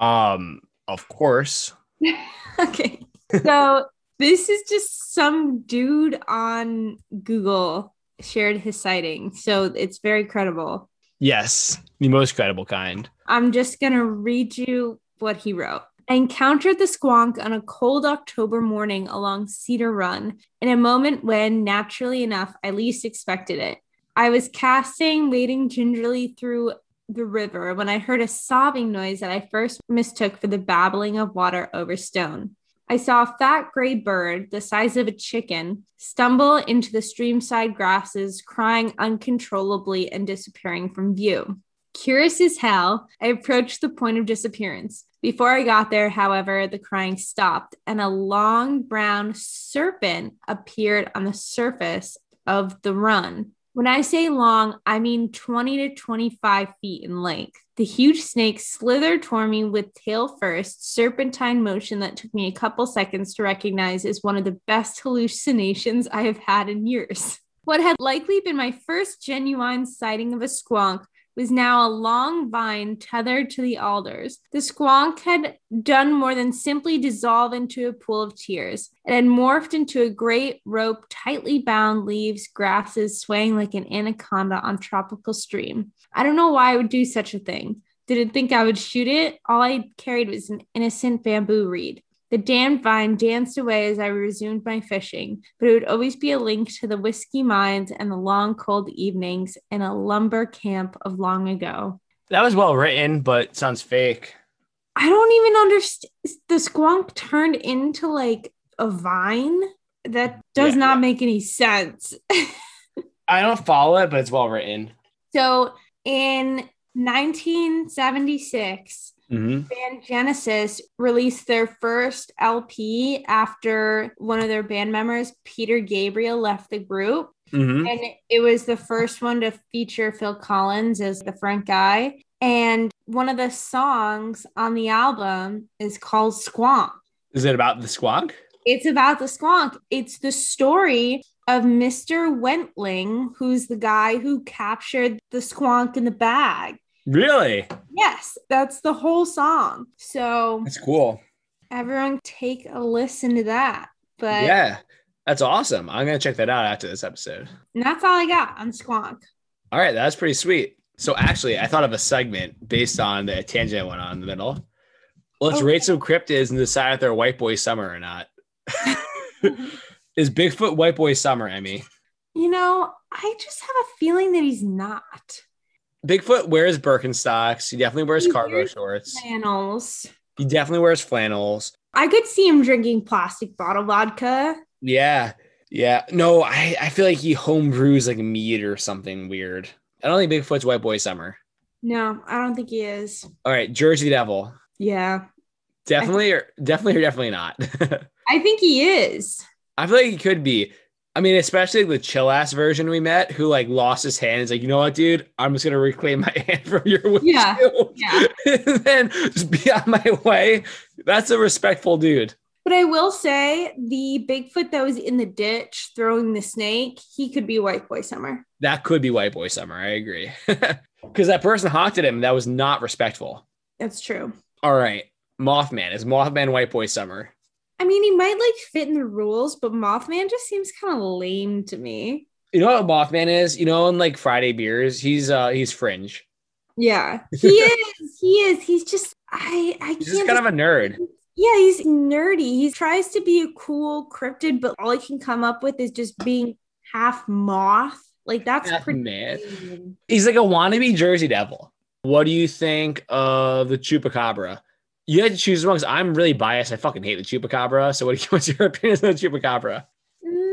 Of course. Okay. So this is just some dude on Google shared his sighting. So it's very credible. Yes, the most credible kind. I'm just going to read you what he wrote. I encountered the squonk on a cold October morning along Cedar Run in a moment when, naturally enough, I least expected it. I was casting, wading gingerly through the river when I heard a sobbing noise that I first mistook for the babbling of water over stone. I saw a fat gray bird, the size of a chicken, stumble into the streamside grasses, crying uncontrollably and disappearing from view. Curious as hell, I approached the point of disappearance. Before I got there, however, the crying stopped, and a long brown serpent appeared on the surface of the run. When I say long, I mean 20 to 25 feet in length. The huge snake slithered toward me with tail first, serpentine motion that took me a couple seconds to recognize as one of the best hallucinations I have had in years. What had likely been my first genuine sighting of a squonk was now a long vine tethered to the alders. The squonk had done more than simply dissolve into a pool of tears. It had morphed into a great rope, tightly bound, leaves, grasses, swaying like an anaconda on tropical stream. I don't know why I would do such a thing. Didn't think I would shoot it. All I carried was an innocent bamboo reed. The damned vine danced away as I resumed my fishing, but it would always be a link to the whiskey mines and the long, cold evenings in a lumber camp of long ago. That was well written, but sounds fake. I don't even understand. The squonk turned into like a vine? That does not make any sense. I don't follow it, but it's well written. So in 1976, band Genesis released their first LP after one of their band members, Peter Gabriel, left the group. And it was the first one to feature Phil Collins as the front guy. And one of the songs on the album is called Squonk. Is it about the squonk? It's about the squonk. It's the story of Mr. Wentling, who's the guy who captured the squonk in the bag. Really? Yes, that's the whole song. So that's cool. Everyone take a listen to that. But yeah, that's awesome. I'm going to check that out after this episode. And that's all I got on Squonk. All right, that's pretty sweet. So actually, I thought of a segment based on the tangent I went on in the middle. Let's rate some cryptids and decide if they're white boy summer or not. Is Bigfoot white boy summer, Emmy? You know, I just have a feeling that he's not. Bigfoot wears Birkenstocks. He definitely wears cargo shorts. Flannels. He definitely wears flannels. I could see him drinking plastic bottle vodka. Yeah. Yeah. No, I feel like he home brews like mead or something weird. I don't think Bigfoot's white boy summer. No, I don't think he is. All right. Jersey Devil. Yeah. Definitely or definitely not. I think he is. I feel like he could be. I mean, especially the chill ass version we met who like lost his hand. He's like, you know what, dude? I'm just going to reclaim my hand from your windshield. Yeah. And then just be on my way. That's a respectful dude. But I will say the Bigfoot that was in the ditch throwing the snake, he could be white boy summer. That could be white boy summer. I agree. Because that person honked at him. That was not respectful. That's true. All right. Mothman. Is Mothman white boy summer? I mean, he might like fit in the rules, but Mothman just seems kind of lame to me. You know what Mothman is? You know, in like Friday beers, he's fringe. Yeah, he is. He is. He's just I can't. He's just kind of a nerd. Yeah, he's nerdy. He tries to be a cool cryptid, but all he can come up with is just being half moth. Like that's pretty mad. He's like a wannabe Jersey Devil. What do you think of the Chupacabra? You had to choose amongst. I'm really biased. I fucking hate the Chupacabra. So what's your opinion on the Chupacabra? I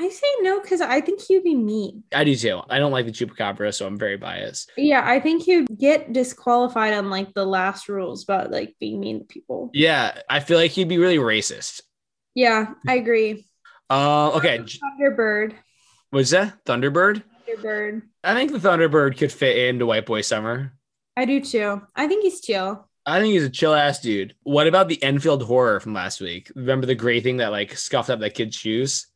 I say no because I think he'd be mean. I do too. I don't like the chupacabra, so I'm very biased. Yeah, I think he'd get disqualified on like the last rules about like being mean to people. Yeah, I feel like he'd be really racist. Yeah, I agree. Okay. Thunderbird. What's that? Thunderbird? Thunderbird. I think the Thunderbird could fit into White Boy Summer. I do too. I think he's chill. I think he's a chill ass dude. What about the Enfield horror from last week? Remember the gray thing that like scuffed up that kid's shoes?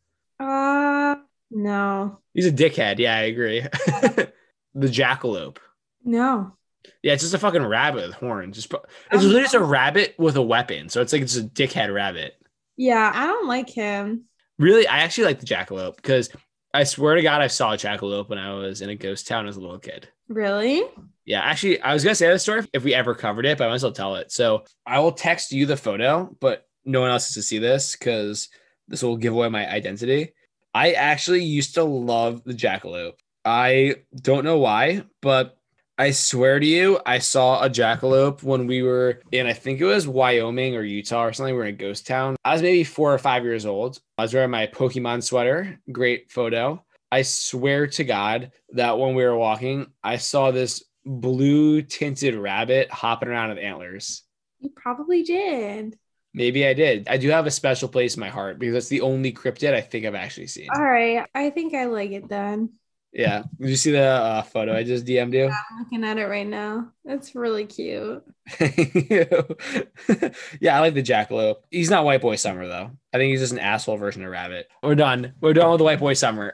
No. He's a dickhead. Yeah, I agree. The jackalope. No. Yeah, it's just a fucking rabbit with horns. It's literally just a rabbit with a weapon. So it's like it's a dickhead rabbit. Yeah, I don't like him. Really, I actually like the jackalope because I swear to God, I saw a jackalope when I was in a ghost town as a little kid. Really? Yeah, actually, I was going to say this story if we ever covered it, but I might as well tell it. So I will text you the photo, but no one else is to see this because this will give away my identity. I actually used to love the jackalope. I don't know why, but I swear to you, I saw a jackalope when we were in, I think it was Wyoming or Utah or something. We were in a ghost town. I was maybe 4 or 5 years old. I was wearing my Pokemon sweater. Great photo. I swear to God that when we were walking, I saw this blue tinted rabbit hopping around with antlers. You probably did. Maybe I did. I do have a special place in my heart because that's the only cryptid I think I've actually seen. All right. I think I like it then. Yeah. Did you see the photo I just DM'd you? Yeah, I'm looking at it right now. It's really cute. Yeah, I like the jackalope. He's not White Boy Summer, though. I think he's just an asshole version of Rabbit. We're done. We're done with the White Boy Summer.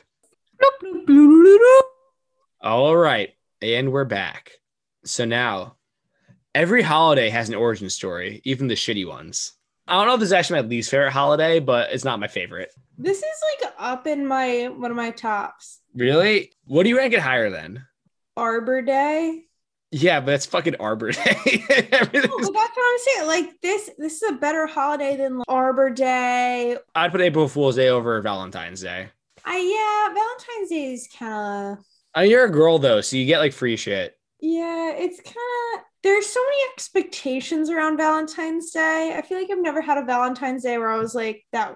All right. And we're back. So now, every holiday has an origin story, even the shitty ones. I don't know if this is actually my least favorite holiday, but it's not my favorite. This is like up in one of my tops. Really? What do you rank it higher than? Arbor Day. Yeah, but that's fucking Arbor Day. Well, that's what I'm saying. Like this is a better holiday than Arbor Day. I'd put April Fool's Day over Valentine's Day. Yeah, Valentine's Day is kind of. You're a girl though, so you get like free shit. Yeah, it's kind of. There's so many expectations around Valentine's Day. I feel like I've never had a Valentine's Day where I was like, that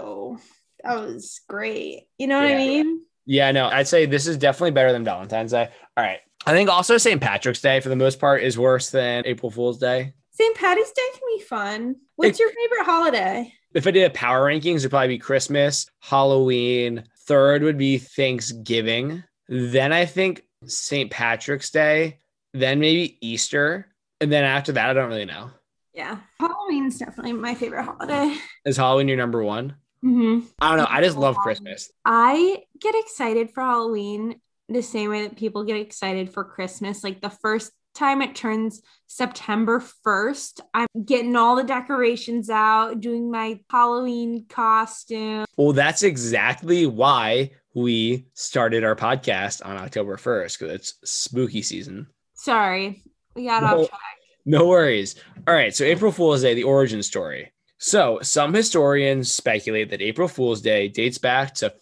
was great. You know what I mean? Yeah, no, I'd say this is definitely better than Valentine's Day. All right. I think also St. Patrick's Day, for the most part, is worse than April Fool's Day. St. Patty's Day can be fun. What's your favorite holiday? If I did a power rankings, it'd probably be Christmas, Halloween. Third would be Thanksgiving. Then I think St. Patrick's Day. Then maybe Easter. And then after that, I don't really know. Yeah. Halloween's definitely my favorite holiday. Is Halloween your number one? Mm-hmm. I don't know. I just love Christmas. I get excited for Halloween the same way that people get excited for Christmas. Like the first time it turns September 1st, I'm getting all the decorations out, doing my Halloween costume. Well, that's exactly why we started our podcast on October 1st, because it's spooky season. Sorry, we got off track. No worries. All right. So April Fool's Day, the origin story. So some historians speculate that April Fool's Day dates back to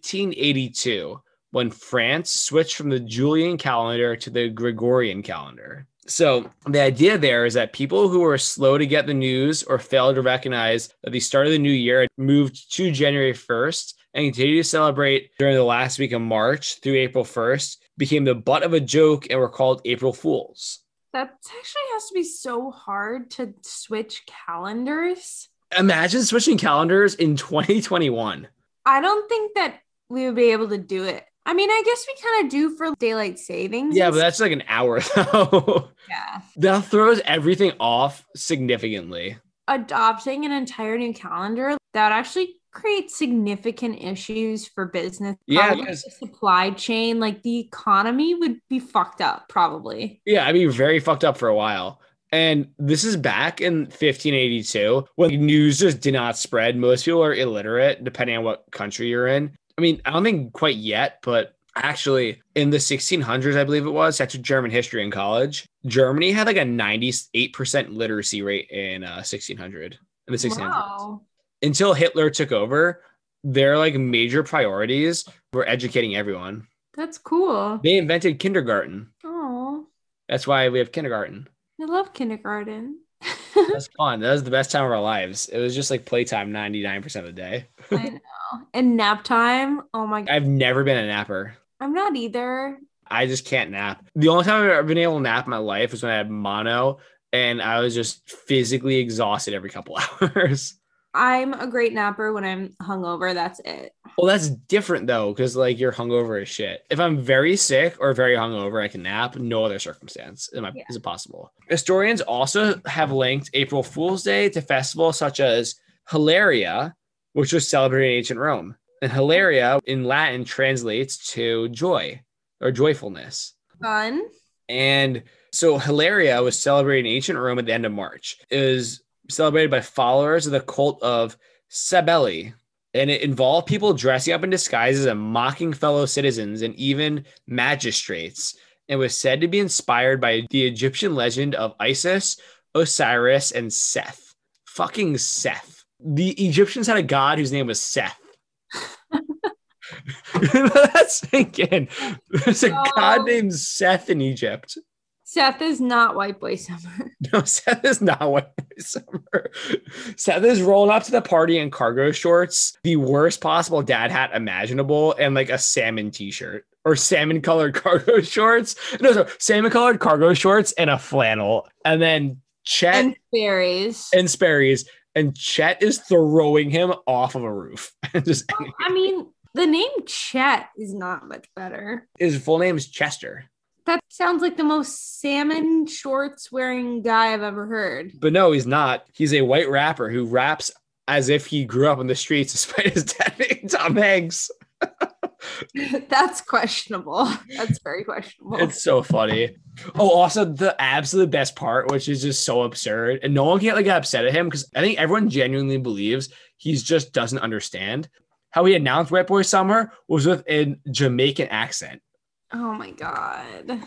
1582, when France switched from the Julian calendar to the Gregorian calendar. So the idea there is that people who were slow to get the news or failed to recognize that the start of the new year had moved to January 1st and continued to celebrate during the last week of March through April 1st became the butt of a joke and were called April Fools. That actually has to be so hard to switch calendars. Imagine switching calendars in 2021. I don't think that we would be able to do it. I mean, I guess we kind of do for daylight savings. Yeah, but that's like an hour though. Yeah. That throws everything off significantly. Adopting an entire new calendar, that actually creates significant issues for business. Yeah, the supply chain, like the economy would be fucked up probably. Yeah, I'd be very fucked up for a while. And this is back in 1582 when news just did not spread. Most people are illiterate, depending on what country you're in. I mean, I don't think quite yet, but actually in the 1600s, I believe it was, I took German history in college. Germany had like a 98% literacy rate in 1600, in the 1600s. Wow. Until Hitler took over, their like major priorities were educating everyone. That's cool. They invented kindergarten. Oh. That's why we have kindergarten. I love kindergarten. That's fun. That was the best time of our lives. It was just like playtime 99% of the day. I know. And nap time. Oh my God. I've never been a napper. I'm not either. I just can't nap. The only time I've ever been able to nap in my life was when I had mono and I was just physically exhausted every couple hours. I'm a great napper when I'm hungover. That's it. Well, that's different though, because like you're hungover as shit. If I'm very sick or very hungover, I can nap. No other circumstance is it possible. Historians also have linked April Fool's Day to festivals such as Hilaria, which was celebrated in ancient Rome. And Hilaria in Latin translates to joy or joyfulness. Fun. And so Hilaria was celebrated in ancient Rome at the end of March. It was celebrated by followers of the cult of Cybele, and it involved people dressing up in disguises and mocking fellow citizens and even magistrates. It was said to be inspired by the Egyptian legend of Isis, Osiris, and Seth. Fucking Seth. The Egyptians had a god whose name was Seth. Let's think in. There's a god named Seth in Egypt. Seth is not White Boy Summer. No, Seth is not White Boy Summer. Seth is rolling up to the party in cargo shorts, the worst possible dad hat imaginable, and like a salmon t-shirt or salmon colored cargo shorts. No, salmon colored cargo shorts and a flannel. And then Chet and Sperry's. And Chet is throwing him off of a roof. I mean, the name Chet is not much better. His full name is Chester. That sounds like the most salmon shorts wearing guy I've ever heard. But no, he's not. He's a white rapper who raps as if he grew up in the streets despite his dad being Tom Hanks. That's questionable. That's very questionable. It's so funny. Oh, also the absolute best part, which is just so absurd, and no one can get upset at him because I think everyone genuinely believes he's just doesn't understand. How he announced White Boy Summer was with a Jamaican accent. Oh my God.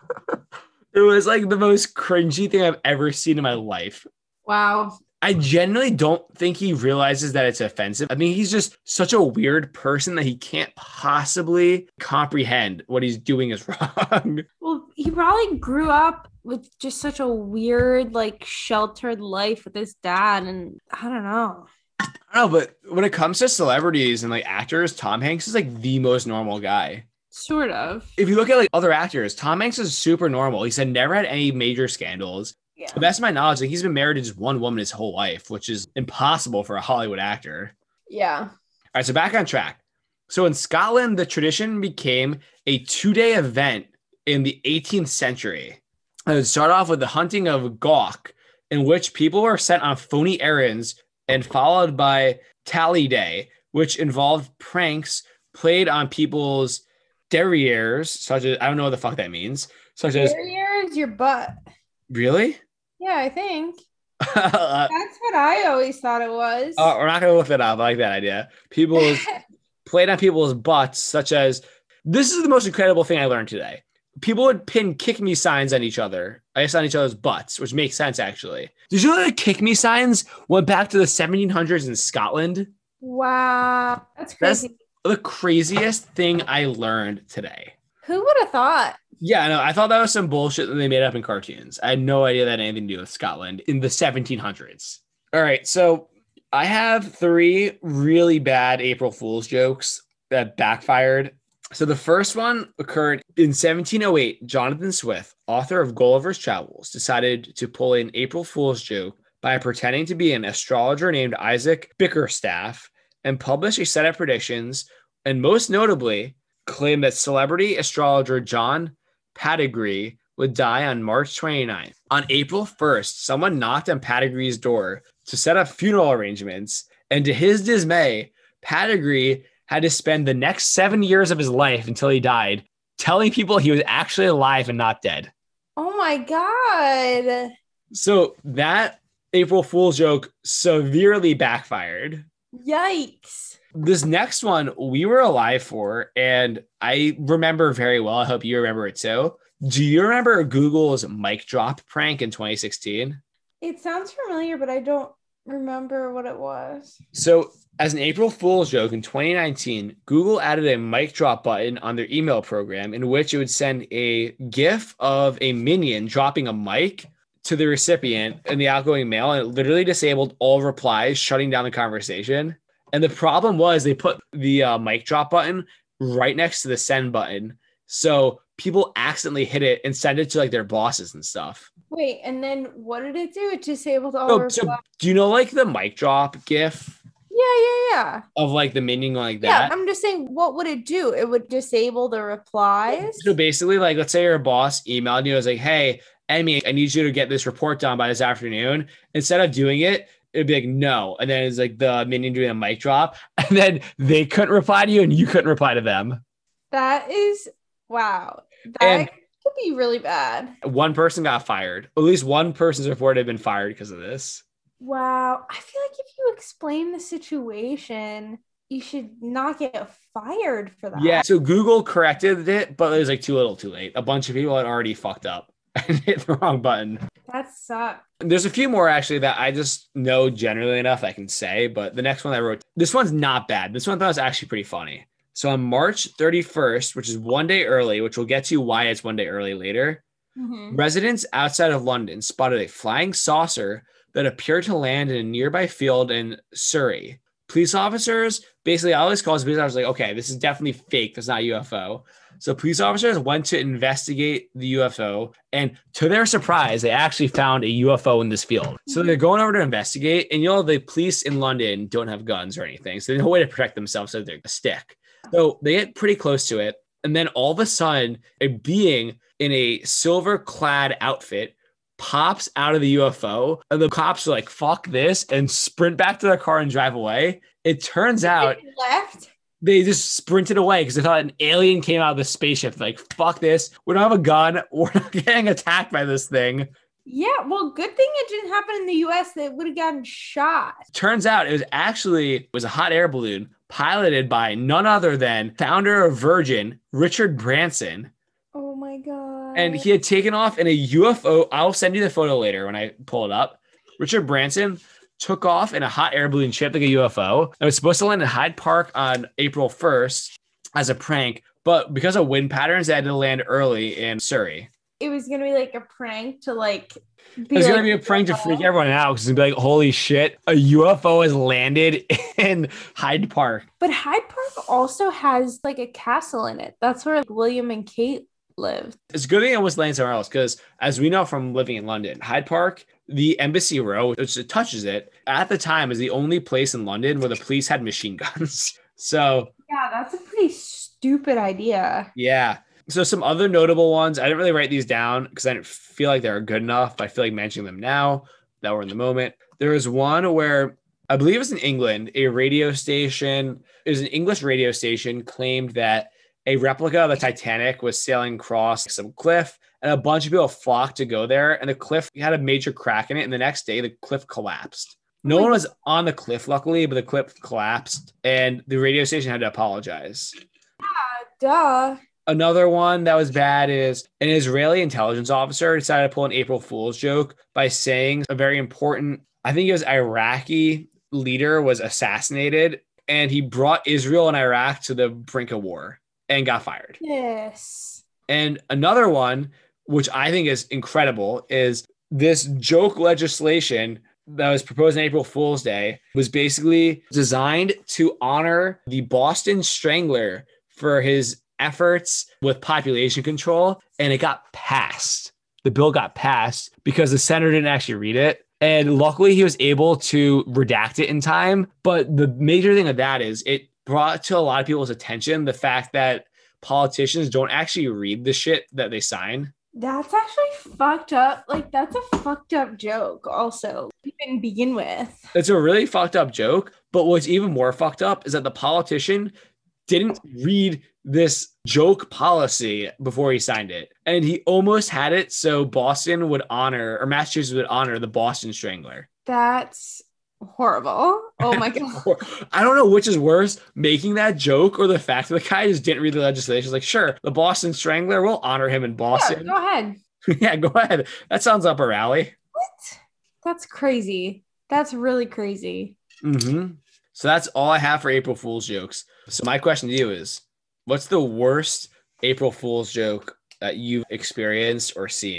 It was like the most cringy thing I've ever seen in my life. Wow. I genuinely don't think he realizes that it's offensive. I mean, he's just such a weird person that he can't possibly comprehend what he's doing is wrong. Well, he probably grew up with just such a weird, like, sheltered life with his dad. And I don't know. I don't know, but when it comes to celebrities and like actors, Tom Hanks is like the most normal guy. Sort of. If you look at like other actors, Tom Hanks is super normal. He said never had any major scandals. Yeah. To the best of my knowledge, like, he's been married to just one woman his whole life, which is impossible for a Hollywood actor. Yeah. All right, so back on track. So in Scotland, the tradition became a 2-day event in the 18th century. It would start off with the hunting of gawk, in which people were sent on phony errands, and followed by Tally Day, which involved pranks played on people's derrieres, such as, I don't know what the fuck that means. Such as derriere is your butt. Really? Yeah, I think. That's what I always thought it was. We're not going to look it up. I like that idea. People played on people's butts, such as, this is the most incredible thing I learned today. People would pin kick me signs on each other, I guess on each other's butts, which makes sense, actually. Did you know that kick me signs went back to the 1700s in Scotland? Wow. That's crazy. That's the craziest thing I learned today. Who would have thought? Yeah, no, I thought that was some bullshit that they made up in cartoons. I had no idea that had anything to do with Scotland in the 1700s. All right, so I have 3 really bad April Fool's jokes that backfired. So the first one occurred in 1708. Jonathan Swift, author of Gulliver's Travels, decided to pull an April Fool's joke by pretending to be an astrologer named Isaac Bickerstaff and publish a set of predictions, and most notably claimed that celebrity astrologer John Pettigrew would die on March 29th. On April 1st, someone knocked on Pettigrew's door to set up funeral arrangements, and to his dismay, Pettigrew had to spend the next 7 years of his life until he died telling people he was actually alive and not dead. Oh my God. So that April Fool's joke severely backfired. Yikes. This next one we were alive for, and I remember very well. I hope you remember it too. Do you remember Google's mic drop prank in 2016? It sounds familiar, but I don't remember what it was. So as an April Fool's joke in 2019, Google added a mic drop button on their email program in which it would send a GIF of a minion dropping a mic to the recipient and the outgoing mail, and it literally disabled all replies, shutting down the conversation. And the problem was they put the mic drop button right next to the send button. So people accidentally hit it and send it to like their bosses and stuff. Wait, and then what did it do? It disabled all So do you know like the mic drop GIF Yeah. of like the minion like Yeah, that? I'm just saying, what would it do? It would disable the replies. So basically, like, let's say your boss emailed you, was like, hey, Emmy, I need you to get this report done by this afternoon. Instead of doing it, it'd be like, no. And then it's like the minion doing a mic drop. And then they couldn't reply to you and you couldn't reply to them. That is, wow. That And could be really bad. one person got fired. At least one person's reported had been fired because of this. Wow. I feel like if you explain the situation, you should not get fired for that. Yeah. So Google corrected it, but it was like too little too late. A bunch of people had already fucked up and hit the wrong button. That sucks. There's a few more actually that I just know generally enough I can say, but the next one I wrote, this one's not bad. This one I thought was actually pretty funny. So on March 31st, which is one day early, which we'll get to why it's one day early later, residents outside of London spotted a flying saucer that appeared to land in a nearby field in Surrey. Police officers, basically, I always call police officers like, okay, this is definitely fake. That's not a UFO. So police officers went to investigate the UFO, and to their surprise, they actually found a UFO in this field. So they're going over to investigate, and the police in London don't have guns or anything, so there's no way to protect themselves, so they're a stick. So they get pretty close to it, and then all of a sudden, a being in a silver-clad outfit pops out of the UFO, and the cops are like, fuck this, and sprint back to their car and drive away. It turns out they just sprinted away because they thought an alien came out of the spaceship. Like, fuck this. We don't have a gun. We're not getting attacked by this thing. Yeah, well, good thing it didn't happen in the US. They would have gotten shot. Turns out it was a hot air balloon piloted by none other than founder of Virgin, Richard Branson. Oh my God. And he had taken off in a UFO. I'll send you the photo later when I pull it up. Richard Branson took off in a hot air balloon shaped like a UFO. It was supposed to land in Hyde Park on April 1st as a prank, but because of wind patterns, they had to land early in Surrey. It was going to be like a prank to like... It was going to be a prank to freak everyone out because it's going to be like, holy shit, a UFO has landed in Hyde Park. But Hyde Park also has like a castle in it. That's where William and Kate lived. It's a good thing it was landing somewhere else because as we know from living in London, Hyde Park, the Embassy Row, which it touches it, at the time is the only place in London where the police had machine guns. So yeah, that's a pretty stupid idea. Yeah. So some other notable ones, I didn't really write these down because I didn't feel like they were good enough, but I feel like mentioning them now that we're in the moment. There was one where I believe it was in England, an English radio station claimed that a replica of the Titanic was sailing across some cliff and a bunch of people flocked to go there. And the cliff had a major crack in it. And the next day, the cliff collapsed. No one was on the cliff, luckily, but the cliff collapsed and the radio station had to apologize. Duh. Another one that was bad is an Israeli intelligence officer decided to pull an April Fool's joke by saying a very important, I think it was Iraqi leader was assassinated, and he brought Israel and Iraq to the brink of war and got fired. Yes. And another one, which I think is incredible, is this joke legislation that was proposed on April Fool's Day was basically designed to honor the Boston Strangler for his efforts with population control, and it got passed. The bill got passed because the senator didn't actually read it. And luckily he was able to redact it in time. But the major thing of that is it brought to a lot of people's attention the fact that politicians don't actually read the shit that they sign. That's actually fucked up. Like, that's a fucked up joke also, even begin with. It's a really fucked up joke. But what's even more fucked up is that the politician didn't read this joke policy before he signed it. And he almost had it so Boston would honor, or Massachusetts would honor the Boston Strangler. That's horrible. Oh my God. I don't know which is worse, making that joke or the fact that the guy just didn't read the legislation. It's like, sure, the Boston Strangler, we'll honor him in Boston. Yeah, go ahead. Yeah, go ahead. That sounds up a rally. What? That's crazy. That's really crazy. Mm-hmm. So that's all I have for April Fool's jokes. So my question to you is, what's the worst April Fool's joke that you've experienced or seen?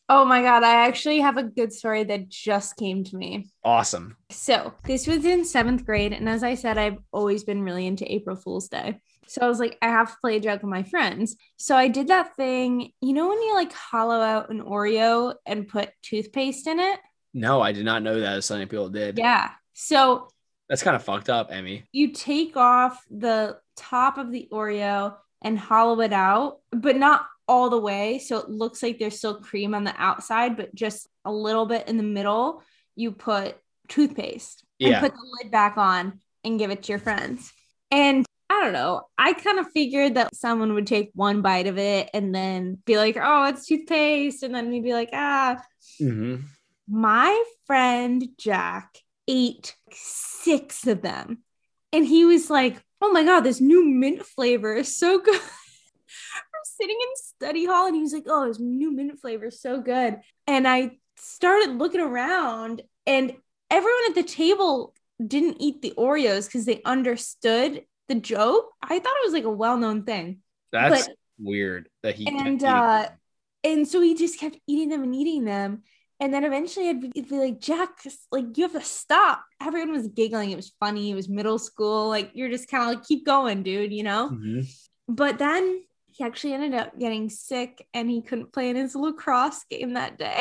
Oh my God, I actually have a good story that just came to me. Awesome. So this was in seventh grade. And as I said, I've always been really into April Fool's Day. So I was like, I have to play a joke with my friends. So I did that thing, you know, when you like hollow out an Oreo and put toothpaste in it? No, I did not know that something people did. Yeah. So That's kind of fucked up, Emmy. you take off the top of the Oreo and hollow it out, but not all the way. So it looks like there's still cream on the outside, but just a little bit in the middle. You put toothpaste and Yeah. put the lid back on and give it to your friends. And I don't know. I kind of figured that someone would take one bite of it and then be like, oh, it's toothpaste. And then we'd be like, ah. Mm-hmm. My friend Jack ate 6 of them. And he was like, oh my God, this new mint flavor is so good. We're sitting in study hall and he was like, oh, this new mint flavor is so good. And I started looking around and everyone at the table didn't eat the Oreos because they understood the joke. I thought it was like a well-known thing. That's weird that he kept And eating them. and so he just kept eating them and eating them. And then eventually it'd be like, Jack, like, you have to stop. Everyone was giggling. It was funny. It was middle school. Like, you're just kind of like, keep going, dude, you know? Mm-hmm. But then he actually ended up getting sick and he couldn't play in his lacrosse game that day.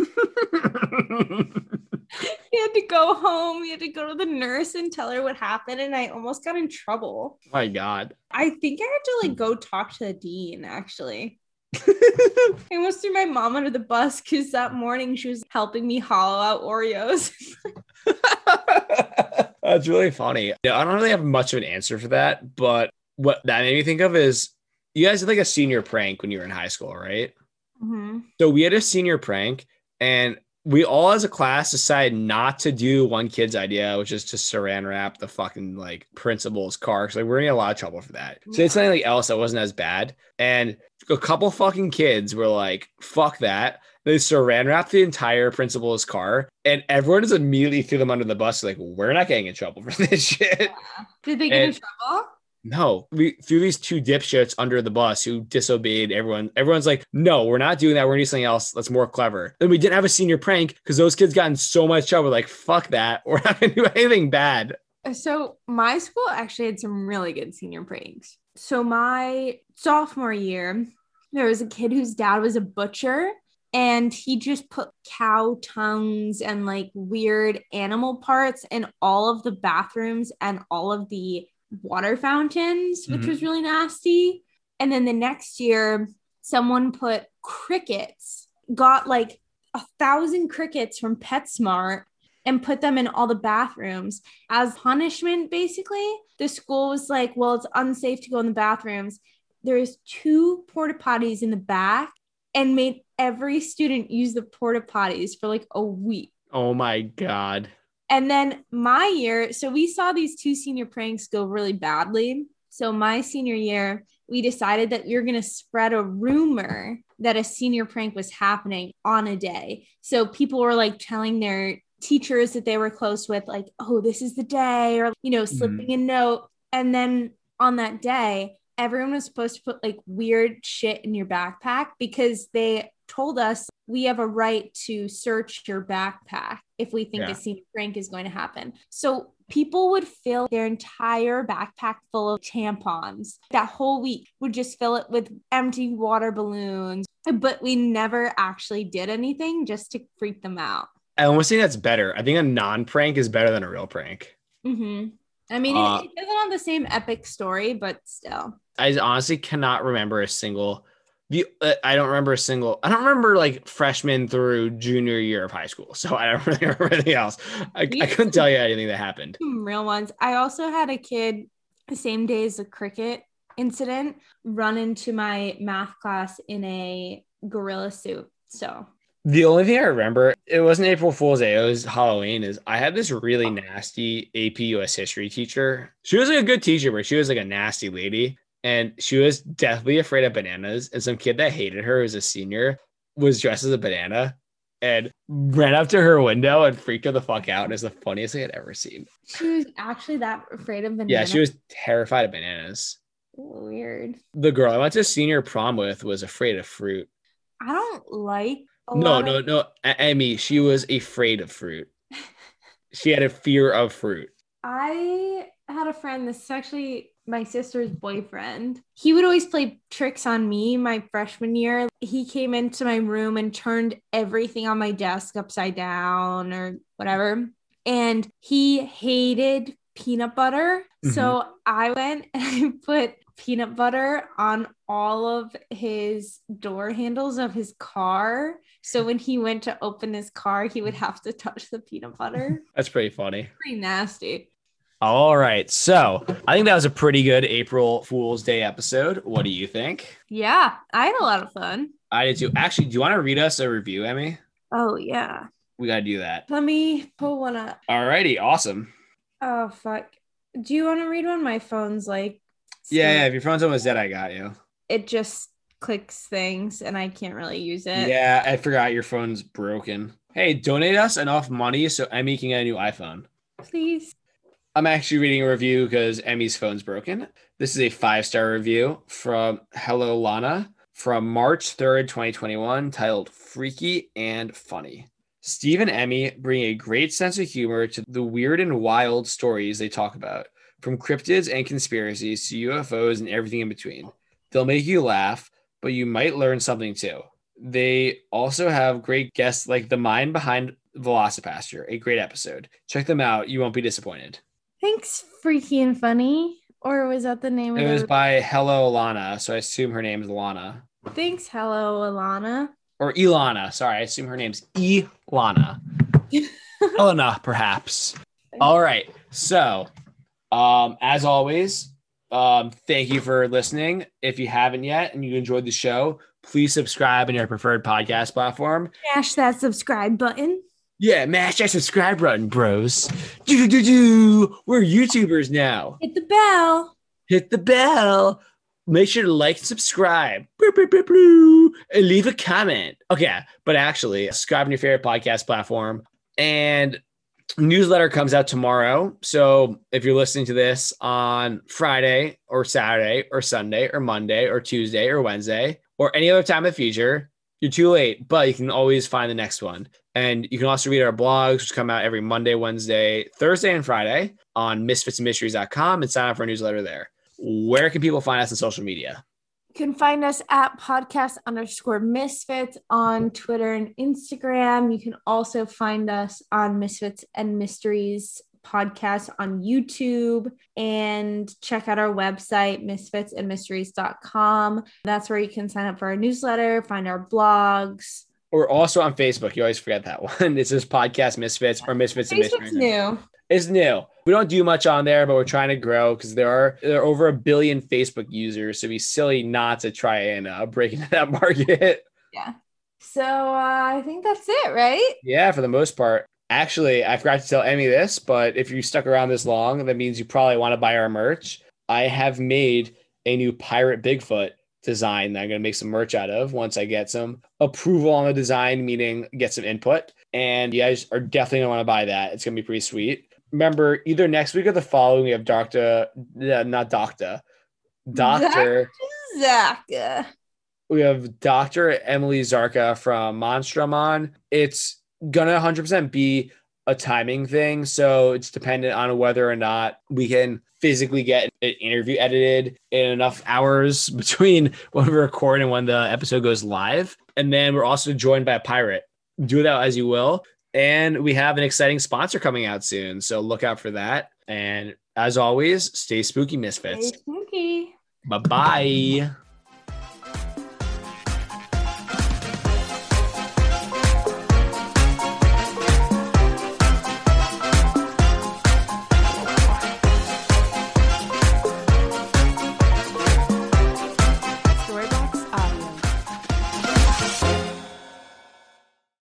He had to go home. He had to go to the nurse and tell her what happened. And I almost got in trouble. My God. I think I had to like go talk to the dean, actually. I almost threw my mom under the bus because that morning she was helping me hollow out Oreos. That's really funny. Yeah, I don't really have much of an answer for that, but what that made me think of is you guys did like a senior prank when you were in high school, right? Mm-hmm. So we had a senior prank and we all as a class decided not to do one kid's idea, which is to saran wrap the fucking like principal's car. So like, we're gonna get a lot of trouble for that. So it's something like else that wasn't as bad. And a couple fucking kids were like, fuck that. They saran wrapped the entire principal's car and everyone just immediately threw them under the bus. Like, we're not getting in trouble for this shit. Yeah. Did they get in trouble? No, we threw these 2 dipshits under the bus who disobeyed everyone. Everyone's like, no, we're not doing that. We're going to do something else that's more clever. And we didn't have a senior prank because those kids got in so much trouble. Like, fuck that. We're not going to do anything bad. So my school actually had some really good senior pranks. So my sophomore year, there was a kid whose dad was a butcher and he just put cow tongues and like weird animal parts in all of the bathrooms and all of the water fountains, which was really nasty. And then the next year, someone put crickets, got like 1,000 crickets from PetSmart and put them in all the bathrooms as punishment. Basically, the school was like, well, it's unsafe to go in the bathrooms. There's 2 porta potties in the back and made every student use the porta potties for like a week. Oh my God. And then my year, so we saw these 2 senior pranks go really badly. So my senior year, we decided that we were going to spread a rumor that a senior prank was happening on a day. So people were like telling their teachers that they were close with, like, oh, this is the day, or, you know, slipping a note. And then on that day, everyone was supposed to put like weird shit in your backpack because they told us we have a right to search your backpack if we think a senior prank is going to happen. So people would fill their entire backpack full of tampons. That whole week would just fill it with empty water balloons. But we never actually did anything just to freak them out. I almost think that's better. I think a non-prank is better than a real prank. Mm-hmm. I mean, it doesn't have the same epic story, but still. I honestly cannot remember a single... I don't remember like freshman through junior year of high school. So I don't really remember anything else. I couldn't tell you anything that happened. Real ones. I also had a kid the same day as the cricket incident run into my math class in a gorilla suit. So the only thing I remember, it wasn't April Fool's Day, it was Halloween, is I had this really nasty AP US history teacher. She was like a good teacher, but she was like a nasty lady. And she was deathly afraid of bananas. And some kid that hated her, who's a senior, was dressed as a banana and ran up to her window and freaked her the fuck out. And it's the funniest thing I'd ever seen. She was actually that afraid of bananas? Yeah, she was terrified of bananas. Weird. The girl I went to senior prom with was afraid of fruit. I don't like A No, lot no, of no. Emmy, she was afraid of fruit. She had a fear of fruit. I had a friend, this is actually my sister's boyfriend. He would always play tricks on me my freshman year. He came into my room and turned everything on my desk upside down or whatever. And he hated peanut butter. So I went and I put peanut butter on all of his door handles of his car. So when he went to open his car, he would have to touch the peanut butter. That's pretty funny. Pretty nasty. All right. So I think that was a pretty good April Fool's Day episode. What do you think? Yeah, I had a lot of fun. I did too. Actually, do you want to read us a review, Emmy? Oh, yeah. We got to do that. Let me pull one up. All righty. Awesome. Oh, fuck. Do you want to read one? My phone's like... Yeah. If your phone's almost dead, I got you. It just clicks things and I can't really use it. Yeah, I forgot your phone's broken. Hey, donate us enough money so Emmy can get a new iPhone. Please. I'm actually reading a review because Emmy's phone's broken. This is a 5-star review from Hello Lana from March 3rd, 2021, titled Freaky and Funny. Steve and Emmy bring a great sense of humor to the weird and wild stories they talk about, from cryptids and conspiracies to UFOs and everything in between. They'll make you laugh, but you might learn something too. They also have great guests like the mind behind Velocipaster, a great episode. Check them out. You won't be disappointed. Thanks, Freaky and Funny. Or was that the name of It it? was by Hello Alana, so I assume her name is Alana. Thanks, hello, Alana. Or Ilana. Sorry, I assume her name's Ilana. Elena, perhaps. All right. So, as always, thank you for listening. If you haven't yet and you enjoyed the show, please subscribe in your preferred podcast platform. Smash that subscribe button. Yeah, mash that subscribe button, bros. We're YouTubers now. Hit the bell. Hit the bell. Make sure to like and subscribe. And leave a comment. Okay, but actually, subscribe on your favorite podcast platform. And newsletter comes out tomorrow. So if you're listening to this on Friday or Saturday or Sunday or Monday or Tuesday or Wednesday or any other time in the future, you're too late, but you can always find the next one. And you can also read our blogs, which come out every Monday, Wednesday, Thursday, and Friday on misfitsandmysteries.com and sign up for a newsletter there. Where can people find us on social media? You can find us at podcast_misfits on Twitter and Instagram. You can also find us on Misfits and Mysteries podcast on YouTube and check out our website, misfitsandmysteries.com. That's where you can sign up for our newsletter, find our blogs. We're also on Facebook. You always forget that one. It's just Podcast Misfits or Misfits and Mysteries. Facebook's new. It's new. We don't do much on there, but we're trying to grow because there are over 1 billion Facebook users. So it'd be silly not to try and break into that market. Yeah. So I think that's it, right? Yeah, for the most part. Actually, I forgot to tell Emmy this, but if you stuck around this long, that means you probably want to buy our merch. I have made a new Pirate Bigfoot design that I'm going to make some merch out of once I get some approval on the design, meaning get some input. And you guys are definitely going to want to buy that. It's going to be pretty sweet. Remember, either next week or the following, we have Dr. Zaka. We have Dr. Emily Zarka from Monstrum. It's going to 100% be a timing thing. So it's dependent on whether or not we can physically get an interview edited in enough hours between when we record and when the episode goes live. And then we're also joined by a pirate. Do that as you will. And we have an exciting sponsor coming out soon. So look out for that. And as always, stay spooky, Misfits. Stay spooky. Bye-bye.